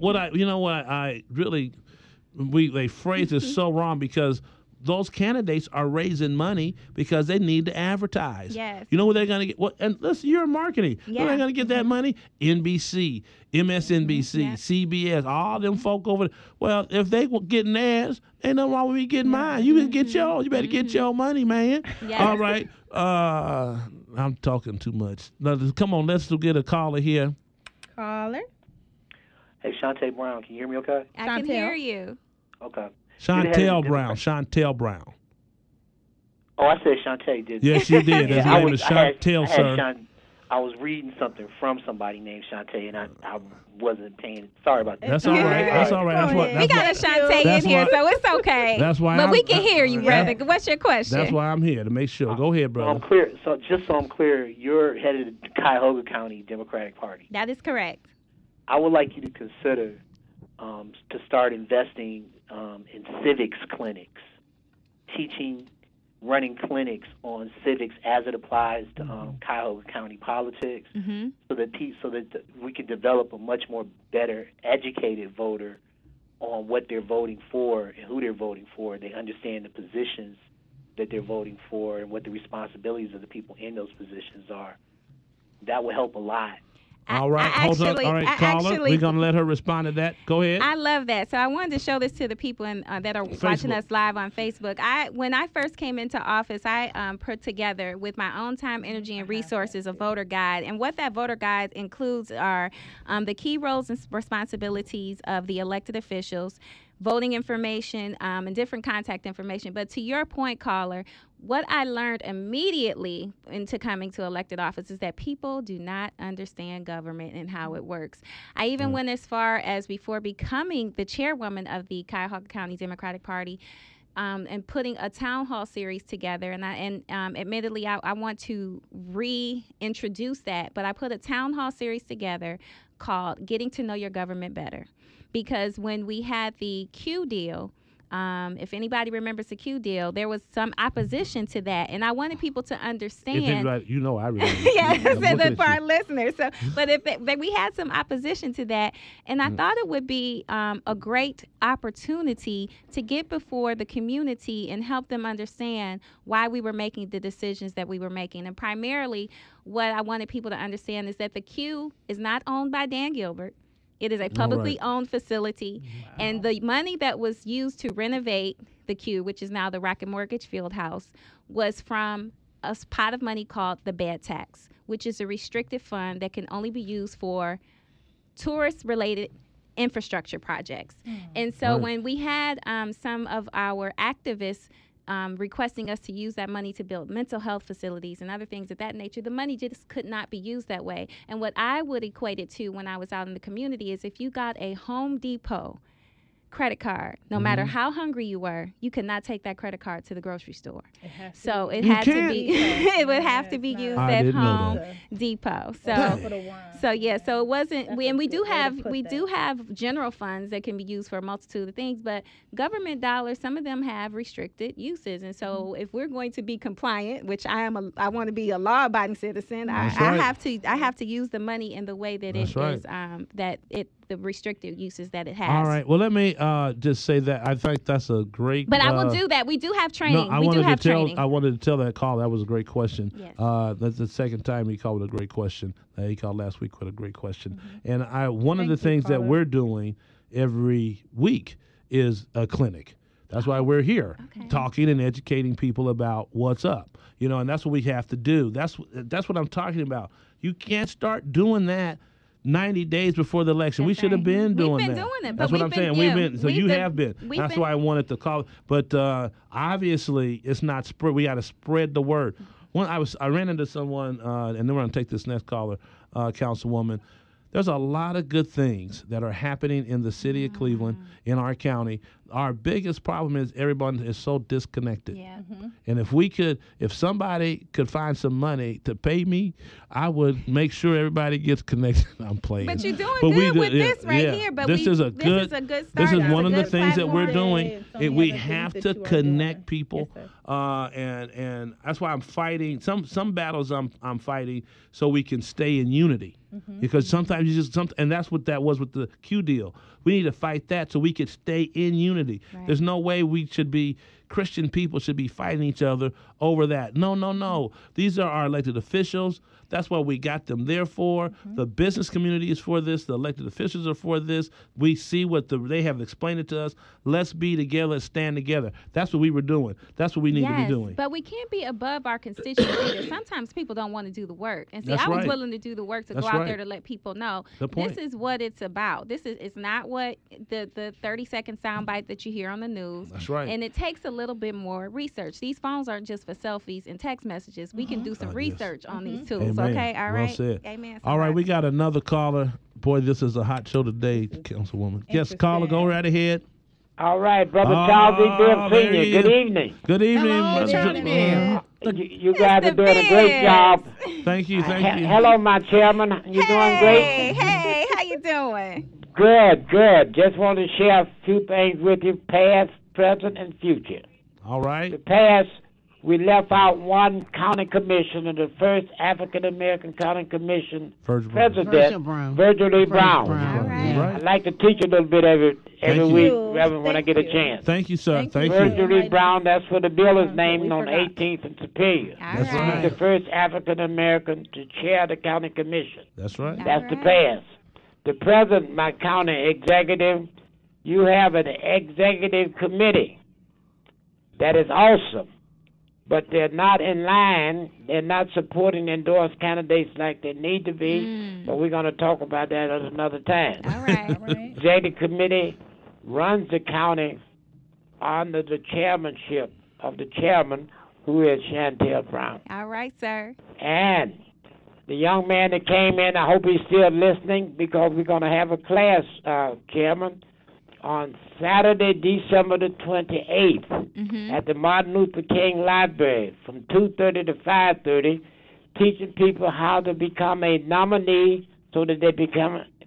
They phrase it so wrong because those candidates are raising money because they need to advertise. Yes. You know where they're going to get? And listen, you're in marketing. Yeah. Where are they going to get that money? NBC, MSNBC, CBS, all them folk over there. Well, if they were getting theirs, ain't nothing wrong with me getting mine. You can get yours. You better get your money, man. Yes. All right. I'm talking too much. Now, come on, let's get a caller here. Caller. Hey, Shantae Brown, can you hear me okay? I can hear you. Okay. Chantel Brown. Oh, I said Shantae, didn't Yes, you did. His name is Chantel, sir. I was reading something from somebody named Shantae, and I wasn't paying. Sorry about that. That's all right. That's all right. We got a Shantae in here, so it's okay. That's why. But we can hear you, brother. What's your question? That's why I'm here, to make sure. Go ahead, brother. I'm clear. So just so I'm clear, you're headed to the Cuyahoga County Democratic Party. That is correct. I would like you to consider to start investing in civics clinics, running clinics on civics as it applies to Cuyahoga County politics, so that we can develop a much more better educated voter on what they're voting for and who they're voting for. They understand the positions that they're voting for and what the responsibilities of the people in those positions are. That will help a lot. All right, hold on. All right, caller, we're going to let her respond to that. Go ahead. I love that. So I wanted to show this to the people that are watching us live on Facebook. When I first came into office, I put together with my own time, energy, and resources a voter guide. And what that voter guide includes are the key roles and responsibilities of the elected officials, voting information, and different contact information. But to your point, caller, what I learned immediately into coming to elected office is that people do not understand government and how it works. I even went as far as, before becoming the chairwoman of the Cuyahoga County Democratic Party, and putting a town hall series together. And admittedly, I want to reintroduce that, but I put a town hall series together called Getting to Know Your Government Better. Because when we had the Q deal, if anybody remembers the Q deal, there was some opposition to that, and I wanted people to understand. I remember. Yes, for our listeners. So, but we had some opposition to that, and I thought it would be a great opportunity to get before the community and help them understand why we were making the decisions that we were making. And primarily, what I wanted people to understand is that the Q is not owned by Dan Gilbert. It is a publicly owned facility, and the money that was used to renovate the Q, which is now the Rocket Mortgage Fieldhouse, was from a pot of money called the bed tax, which is a restricted fund that can only be used for tourist-related infrastructure projects. And so when we had some of our activists requesting us to use that money to build mental health facilities and other things of that nature, the money just could not be used that way. And what I would equate it to when I was out in the community is if you got a Home Depot credit card, no matter how hungry you were, you could not take that credit card to the grocery store. So it had to be it would have to be used at Home Depot. So it wasn't and we do have general funds that can be used for a multitude of things, but government dollars, some of them have restricted uses. And so if we're going to be compliant, which I want to be a law abiding citizen, I have to use the money in the way that the restricted uses that it has. All right. Well, let me just say that I think that's a great. But I will do that. We do have training. I wanted to tell that caller that was a great question. Yes. That's the second time he called it a great question. He called last week with a great question. And one of the things that we're doing every week is a clinic. That's why we're here, talking and educating people about what's up. And that's what we have to do. That's what I'm talking about. You can't start doing that 90 days before the election. We should have been doing that. We've been doing it. That's what I'm saying. You have been. That's why I wanted to call. But obviously, it's not spread. We got to spread the word. I ran into someone, and then we're going to take this next caller, Councilwoman. There's a lot of good things that are happening in the city of Cleveland, in our county. Our biggest problem is everyone is so disconnected. Yeah. And if somebody could find some money to pay me, I would make sure everybody gets connected. I'm playing. But you're doing good with this here. But this is a good start. This is one of the things that we're doing. We have to connect people, and that's why I'm fighting. Some battles I'm fighting so we can stay in unity. Because sometimes and that's what that was with the Q deal. We need to fight that so we could stay in unity. Right. There's no way Christian people should be fighting each other over that. No. These are our elected officials. That's what we got them there for. The business community is for this. The elected officials are for this. We see what they have explained it to us. Let's be together, stand together. That's what we were doing. That's what we need to be doing. But we can't be above our constituents either. Sometimes people don't want to do the work. And see, I was willing to do the work to go out there to let people know this is what it's about. It's not what the 30-second soundbite that you hear on the news. That's right. And it takes a little bit more research. These phones aren't just for selfies and text messages. We can do some research on these tools. Amen. Okay, all right. Well said. Amen. All right, we got another caller. Boy, this is a hot show today, Councilwoman. Yes, caller, go right ahead. All right, Brother Charles E. Bibb Sr., good evening. Good evening. You guys are doing a great job. Thank you. Hello, my chairman. You doing great? Hey, how you doing? Good. Just want to share a few things with you, past, present, and future. All right. The past, we left out one county commissioner, the first African-American county commission president, Virgil E. Brown. Right. I like to teach a little bit of it every week, Reverend, when I get a chance. Thank you, sir. Thank you. Virgil E. Brown, that's what the bill is named on 18th and Superior. That's right. He's the first African-American to chair the county commission. That's right. That's the past. The present, my county executive, you have an executive committee that is awesome. But they're not in line. They're not supporting endorsed candidates like they need to be. But we're going to talk about that at another time. All right. Executive committee runs the county under the chairmanship of the chairman, who is Chantel Brown. All right, sir. And the young man that came in, I hope he's still listening, because we're going to have a class, Chairman, on Saturday, December the 28th, at the Martin Luther King Library from 2:30 to 5:30, teaching people how to become a nominee so that they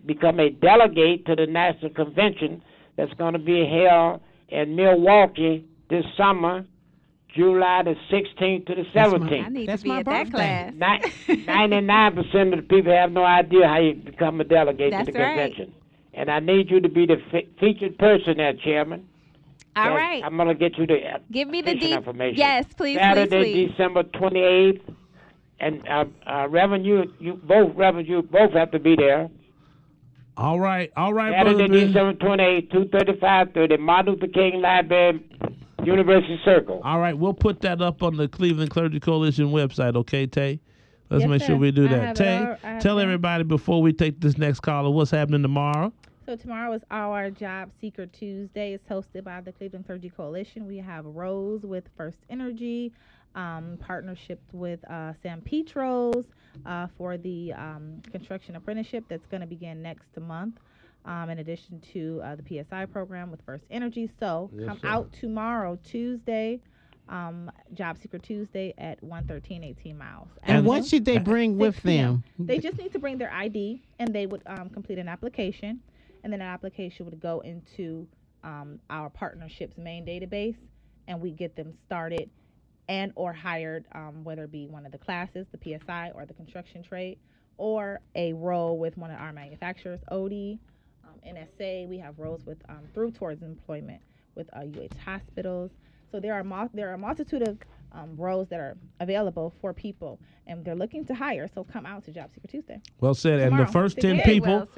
become a delegate to the National Convention that's going to be held in Milwaukee this summer, July the 16th to the 17th. I need to be at that class. 99% of the people have no idea how you become a delegate to the convention. And I need you to be the featured person there, Chairman. All right. I'm going to get you the give me the information. Yes, please, Saturday, please. December 28th. And Reverend, you both have to be there. All right, Saturday, Brother December 28th, 2:35:30, Martin Luther King Library, University Circle. All right, we'll put that up on the Cleveland Clergy Coalition website, okay, Tay? Let's make sure we do that. Tay, tell everybody before we take this next caller what's happening tomorrow. So tomorrow is our Job Seeker Tuesday. It's hosted by the Cleveland Clergy Coalition. We have Rose with First Energy, partnership with San Petros for the construction apprenticeship that's going to begin next month, in addition to the PSI program with First Energy. So come out tomorrow, Tuesday, Job Seeker Tuesday at 113 18 Miles. And what should they bring with them? They just need to bring their ID, and they would complete an application, and then an application would go into our partnership's main database, and we get them started and or hired, whether it be one of the classes, the PSI or the construction trade, or a role with one of our manufacturers, OD, NSA. We have roles with through towards employment with UH hospitals. So there are a multitude of roles that are available for people, and they're looking to hire. So come out to Job Seeker Tuesday. Well said. Tomorrow. And the first 10 people,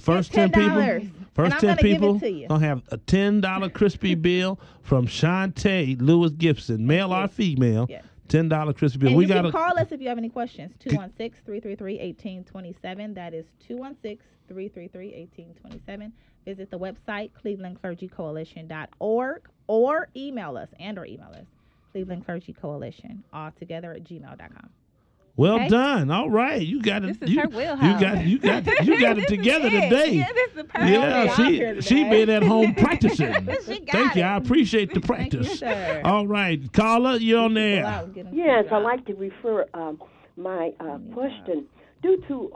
gonna have a $10 crispy bill from Shantae Lewis Gibson, male or female. Yes. $10 crispy bill. And We you got can call us if you have any questions. 216-333-1827. That is 216-333-1827. Visit the website, clevelandclergycoalition.org, or email us, Cleveland Clergy Coalition, all together at gmail.com. Well done. All right, you got it. This is her wheelhouse. You got it together today. Yeah, this is the perfect she been at home practicing. She got Thank you. it. I appreciate the practice. sir. All right, caller, you're on there. Yes, I'd like to refer my question. Due to,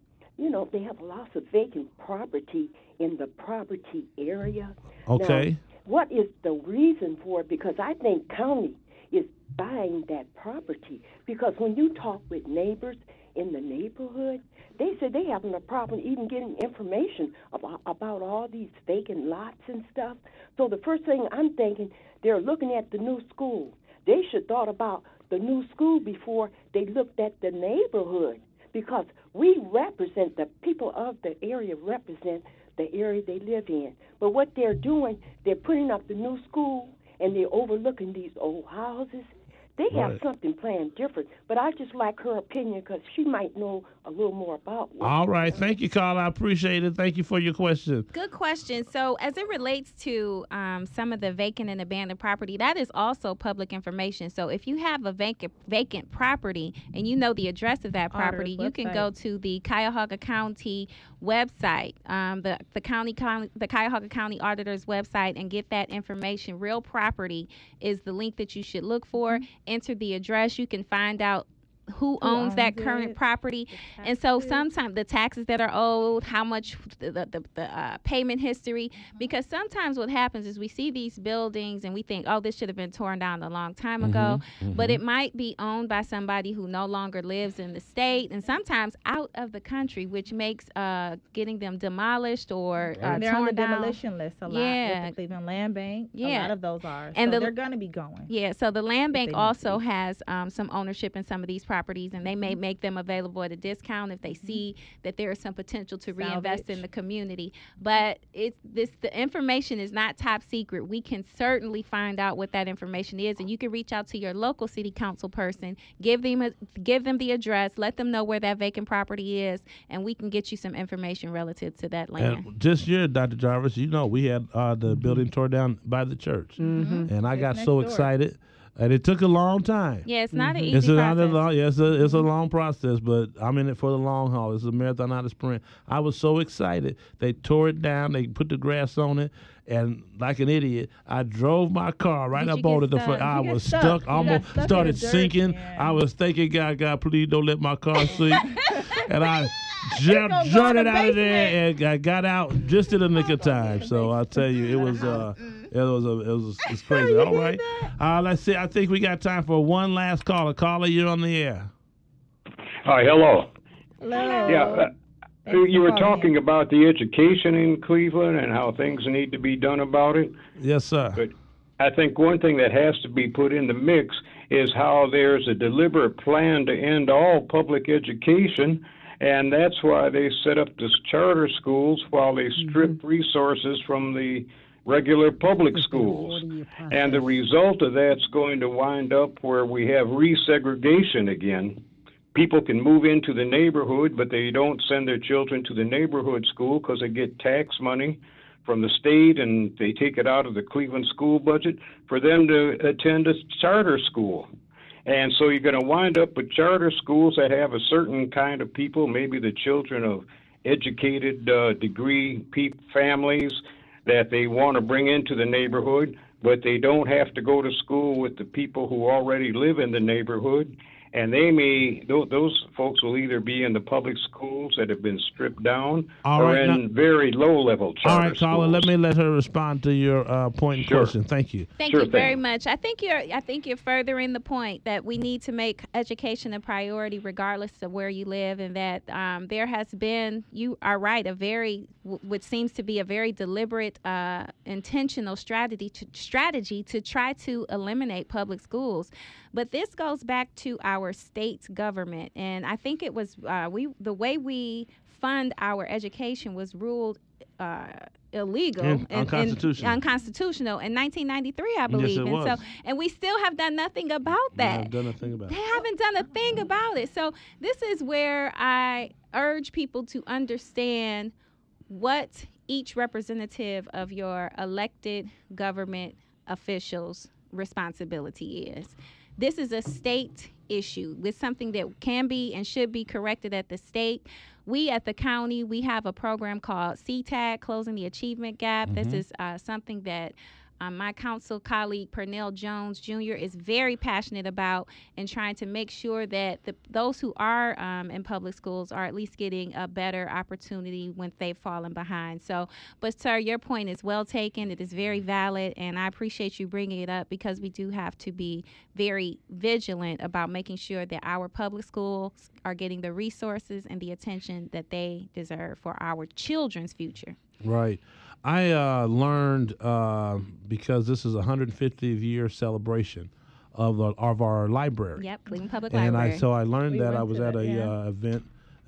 they have lots of vacant property in the property area. Okay. Now, what is the reason for it? Because I think county is buying that property. Because when you talk with neighbors in the neighborhood, they say they having a problem even getting information about all these vacant lots and stuff. So the first thing I'm thinking, they're looking at the new school. They should thought about the new school before they looked at the neighborhood, because we represent, the people of the area represent the area they live in. But what they're doing, they're putting up the new school and they're overlooking these old houses. They have something planned different, but I just like her opinion because she might know a little more about it. All right. Thank you, caller. I appreciate it. Thank you for your question. Good question. So as it relates to some of the vacant and abandoned property, that is also public information. So if you have a vacant property and you know the address of that property, you can go to the Cuyahoga County website, the Cuyahoga County Auditor's website, and get that information. Real property is the link that you should look for. Enter the address. You can find out who owns that current property, and so sometimes the taxes that are owed, how much the payment history, because sometimes what happens is we see these buildings and we think, oh, this should have been torn down a long time ago, but it might be owned by somebody who no longer lives in the state, and sometimes out of the country, which makes getting them demolished or they're torn on the down. demolition list a lot. With the Cleveland Land Bank, a lot of those are, and so they're going to be going. Yeah, so the Land Bank also has some ownership in some of these properties, and they may make them available at a discount if they see that there is some potential to reinvest in the community. But the information is not top secret. We can certainly find out what that information is, and you can reach out to your local city council person, give them the address, let them know where that vacant property is, and we can get you some information relative to that land. And this year, Dr. Jarvis, we had the building torn down by the church, and I got so excited. And it took a long time. Yeah, it's not an easy process. It's a long process, but I'm in it for the long haul. It's a marathon, not a sprint. I was so excited. They tore it down. They put the grass on it. And like an idiot, I drove my car right up on it. I was stuck. Almost started sinking. Yeah. I was thinking, God, please don't let my car sink. And Journeyed out of there and I got out just in the nick of time. So I'll tell you, it's crazy. All right, let's see. I think we got time for one last caller. Caller, you're on the air. Hi, hello. Hello. Yeah, you were talking about the education in Cleveland and how things need to be done about it. Yes, sir. But I think one thing that has to be put in the mix is how there's a deliberate plan to end all public education, and that's why they set up this charter schools while they strip resources from the regular public schools. And the result of that's going to wind up where we have resegregation again. People can move into the neighborhood, but they don't send their children to the neighborhood school because they get tax money from the state and they take it out of the Cleveland school budget for them to attend a charter school. And so you're going to wind up with charter schools that have a certain kind of people, maybe the children of educated degree families that they want to bring into the neighborhood, but they don't have to go to school with the people who already live in the neighborhood. And those folks will either be in the public schools that have been stripped down or in very low-level charter All right, caller, let her respond to your point and question. Thank you. Thank you very much. I think you're furthering the point that we need to make education a priority regardless of where you live, and that there has been, you are right, what seems to be a very deliberate, intentional strategy to try to eliminate public schools. But this goes back to our state government, and I think it was the way we fund our education was ruled illegal and unconstitutional. Unconstitutional in 1993, I believe. Yes, it was. And we still have done nothing about that. I've done nothing about it. They haven't done a thing about it. So this is where I urge people to understand what each representative of your elected government officials' responsibility is. This is a state issue. It's something that can be and should be corrected at the state. We at the county, we have a program called CTAG, Closing the Achievement Gap. This is something that my council colleague, Pernell Jones Jr., is very passionate about, and trying to make sure that those who are in public schools are at least getting a better opportunity when they've fallen behind. So, but sir, your point is well taken. It is very valid, and I appreciate you bringing it up, because we do have to be very vigilant about making sure that our public schools are getting the resources and the attention that they deserve for our children's future. Right. I learned, because this is a 150th year celebration of our library. Yep, Cleveland Public and Library. I learned that. I was at a event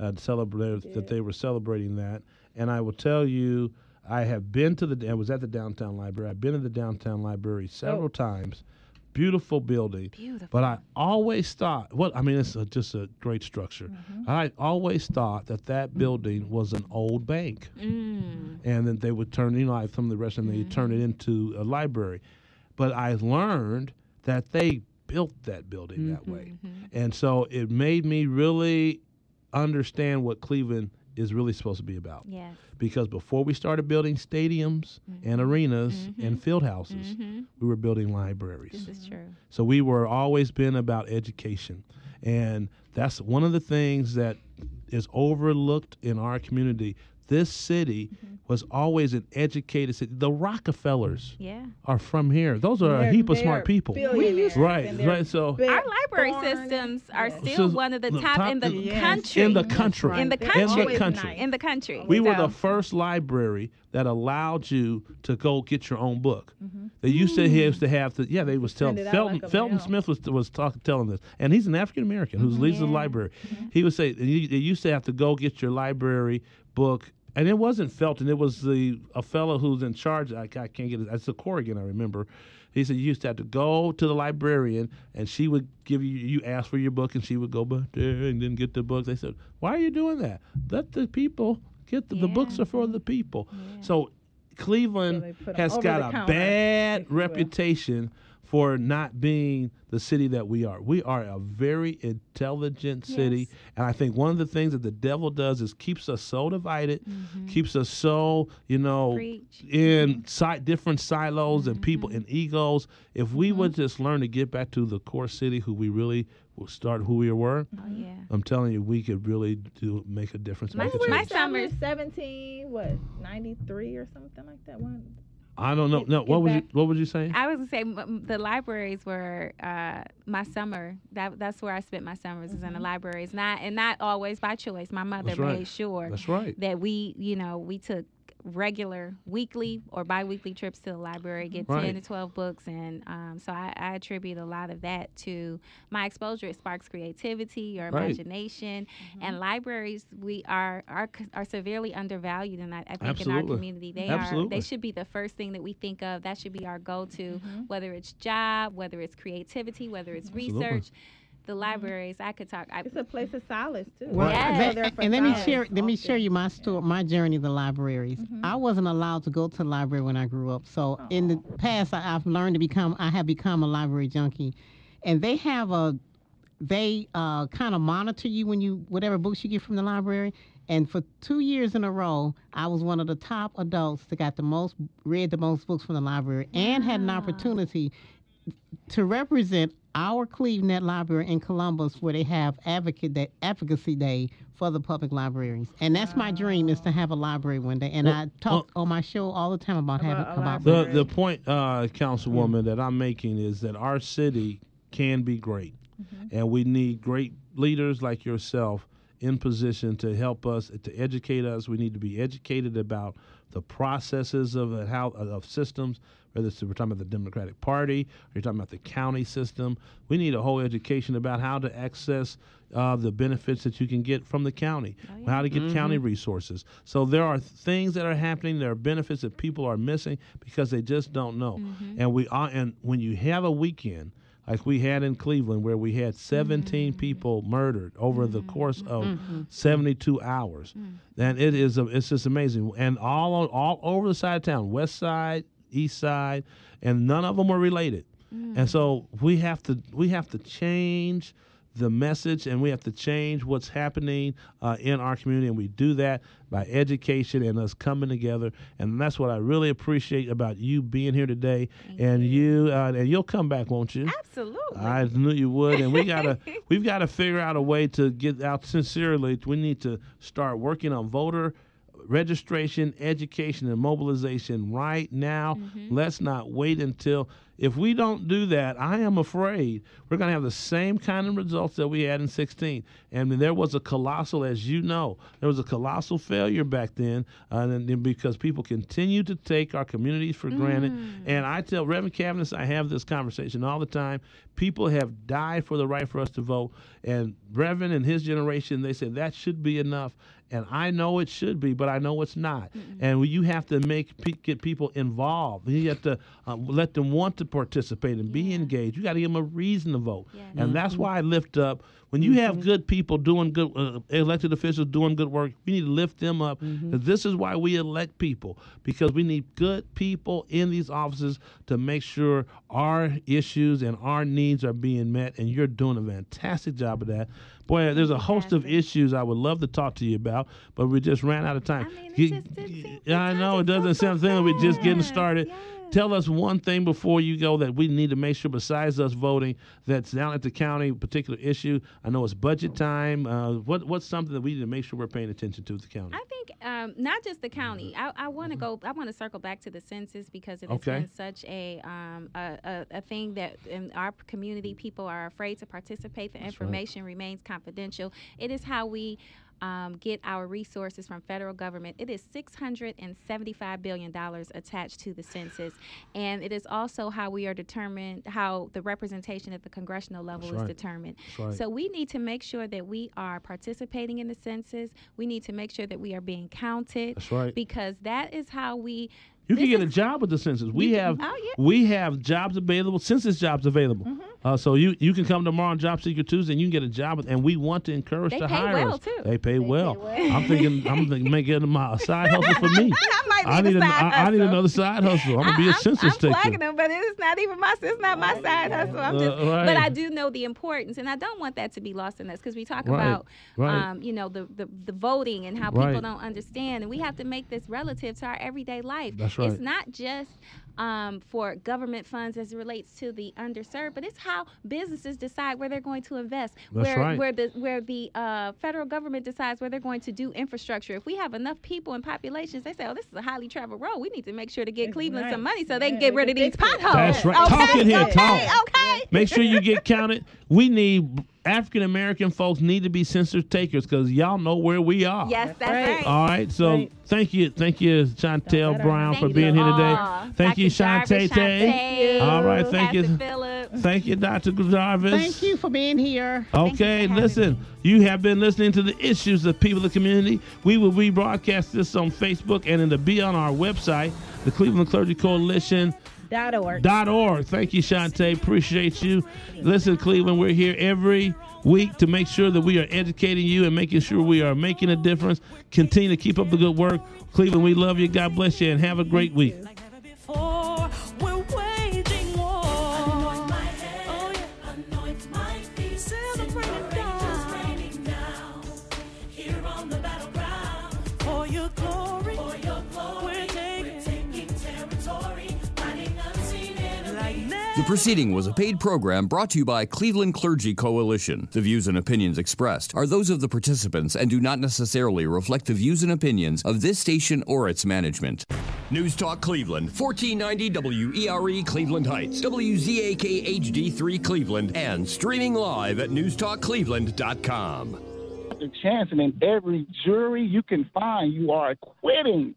that they were celebrating that. And I will tell you, I was at the downtown library. I've been to the downtown library several times. Beautiful building. Beautiful. But I always thought, it's just a great structure. I always thought that building was an old bank. And then they would turn, like some of the rest of them, they turn it into a library. But I learned that they built that building that way. And so it made me really understand what Cleveland is really supposed to be about. Yes. Because before we started building stadiums and arenas and field houses, we were building libraries. This is true. So we were always been about education. And that's one of the things that is overlooked in our community. This city was always an educated city. The Rockefellers are from here. Those are a heap of smart people. Right. So our library systems are still one of the top in the country. In the country. In the country. We were the first library that allowed you to go get your own book. They used to have to. They was telling Felton Smith was telling this, and he's an African American who leads the library. He would say you used to have to go get your library book. And it wasn't Felton. It was a fellow who's in charge. I can't get it. It's a Corrigan, I remember. He said you used to have to go to the librarian, and she would give you ask for your book, and she would go back there and then get the book. They said, why are you doing that? Let the people get the books are for the people. So Cleveland has got a bad reputation for not being the city that we are. We are a very intelligent city, and I think one of the things that the devil does is keeps us so divided, keeps us so, in different silos and people and egos. If we would just learn to get back to the core city, who we really who we were, I'm telling you, we could really make a difference. My summer 17, 93 or something like that. I don't know. No, what was you saying? I was gonna say the libraries were my summer. That's where I spent my summers, is in the libraries. Not always by choice. My mother made sure that we took regular weekly or bi-weekly trips to the library, get 10 to 12 books, and so I attribute a lot of that to my exposure. It sparks creativity, your imagination, and libraries are severely undervalued, and I think in our community they should be the first thing that we think of. That should be our go-to, whether it's job, whether it's creativity, whether it's research. The libraries, I could talk. It's a place of solace too. Well, and let me share you my story, my journey to the libraries. I wasn't allowed to go to the library when I grew up. So in the past, I've learned to I have become a library junkie, and they have they kind of monitor you when whatever books you get from the library. And for 2 years in a row, I was one of the top adults that read the most books from the library, and had an opportunity to represent our Cleveland Library in Columbus, where they have Advocacy Day for the public libraries. And that's my dream, is to have a library one day. And I talk on my show all the time about the point, Councilwoman, that I'm making is that our city can be great. And we need great leaders like yourself in position to help us, to educate us. We need to be educated about the processes of systems, whether we're talking about the Democratic Party, or you're talking about the county system. We need a whole education about how to access the benefits that you can get from the county, how to get county resources. So there are things that are happening. There are benefits that people are missing because they just don't know. And when you have a weekend like we had in Cleveland, where we had 17 people murdered over the course of 72 hours, and it's just amazing. And all over the side of town, west side, east side, and none of them were related. And so we have to change the message, and we have to change what's happening in our community, and we do that by education and us coming together. And that's what I really appreciate about you being here today. And you'll come back, won't you? Absolutely. I knew you would. And we've got to figure out a way to get out sincerely. We need to start working on voter registration, education, and mobilization right now. Let's not wait until. If we don't do that, I am afraid we're going to have the same kind of results that we had in 16. And there was a colossal, as you know, there was a colossal failure back then, and because people continue to take our communities for granted. And I tell Reverend Cavanis, I have this conversation all the time. People have died for the right for us to vote. And Reverend and his generation, they said that should be enough. And I know it should be, but I know it's not. And you have to get people involved. You have to let them want to participate and be engaged. You got to give them a reason to vote. And that's why I lift up. When you have good people doing good, elected officials doing good work, we need to lift them up. This is why we elect people, because we need good people in these offices to make sure our issues and our needs are being met. And you're doing a fantastic job of that. Boy, there's a host of issues I would love to talk to you about, but we just ran out of time. I know it doesn't sound like we're just getting started. Tell us one thing before you go that we need to make sure, besides us voting, that's down at the county, particular issue. I know it's budget time. What's something that we need to make sure we're paying attention to the county? I think not just the county. I want to circle back to the census, because it has been such a thing that in our community people are afraid to participate. The information remains confidential. It is how we get our resources from federal government. It is $675 billion attached to the census, and it is also how we are determined, how the representation at the congressional level is determined. So we need to make sure that we are participating in the census. We need to make sure that we are being counted, because that is how we. You can get a job with the census. We have jobs available, census jobs available. So you can come tomorrow on Job Seeker Tuesday and you can get a job, and we want to encourage They to pay hire well, us. too. They pay well. I'm thinking make it a side hustle for me. I need another side hustle. I'm gonna be a census taker. I'm plugging them, but it's not even it's not my side hustle. I'm just, right. But I do know the importance, and I don't want that to be lost in us because we talk about, the voting and how people don't understand, and we have to make this relative to our everyday life. That's right. It's not just for government funds as it relates to the underserved, but it's how businesses decide where they're going to invest. That's right. Where the federal government decides where they're going to do infrastructure. If we have enough people and populations, they say, "Oh, this is a highly traveled road. We need to make sure to get Cleveland some money so they can get rid of these potholes." That's right. Okay? Talk it here. Okay. Talk. Okay. Make sure you get counted. We need African American folks need to be census takers because y'all know where we are. Yes, that's right. All right. So thank you, Chantel Brown, for being here today. Thank you, Shantae. All right. Thank you. Thank you, Dr. Jarvis. Thank you for being here. Okay, listen, you have been listening to the issues of people in the community. We will rebroadcast this on Facebook and it'll be on our website, the Cleveland Clergy Coalition. .org. Thank you, Shantae. Appreciate you. Listen, Cleveland, we're here every week to make sure that we are educating you and making sure we are making a difference. Continue to keep up the good work. Cleveland, we love you. God bless you, and have a great week. The proceeding was a paid program brought to you by Cleveland Clergy Coalition. The views and opinions expressed are those of the participants and do not necessarily reflect the views and opinions of this station or its management. News Talk Cleveland, 1490 WERE Cleveland Heights, WZAK HD3 Cleveland, and streaming live at newstalkcleveland.com. Chance, and in every jury you can find, you are acquitting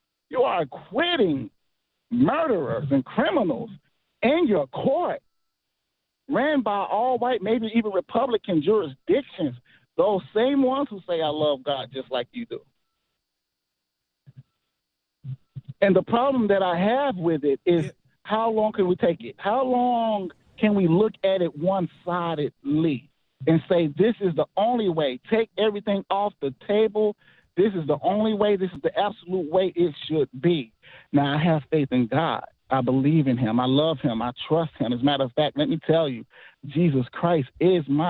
murderers and criminals in your court, ran by all white, maybe even Republican jurisdictions, those same ones who say, "I love God," just like you do. And the problem that I have with it is, how long can we take it? How long can we look at it one-sidedly and say, this is the only way, take everything off the table, this is the only way, this is the absolute way it should be? Now, I have faith in God. I believe in him. I love him. I trust him. As a matter of fact, let me tell you, Jesus Christ is my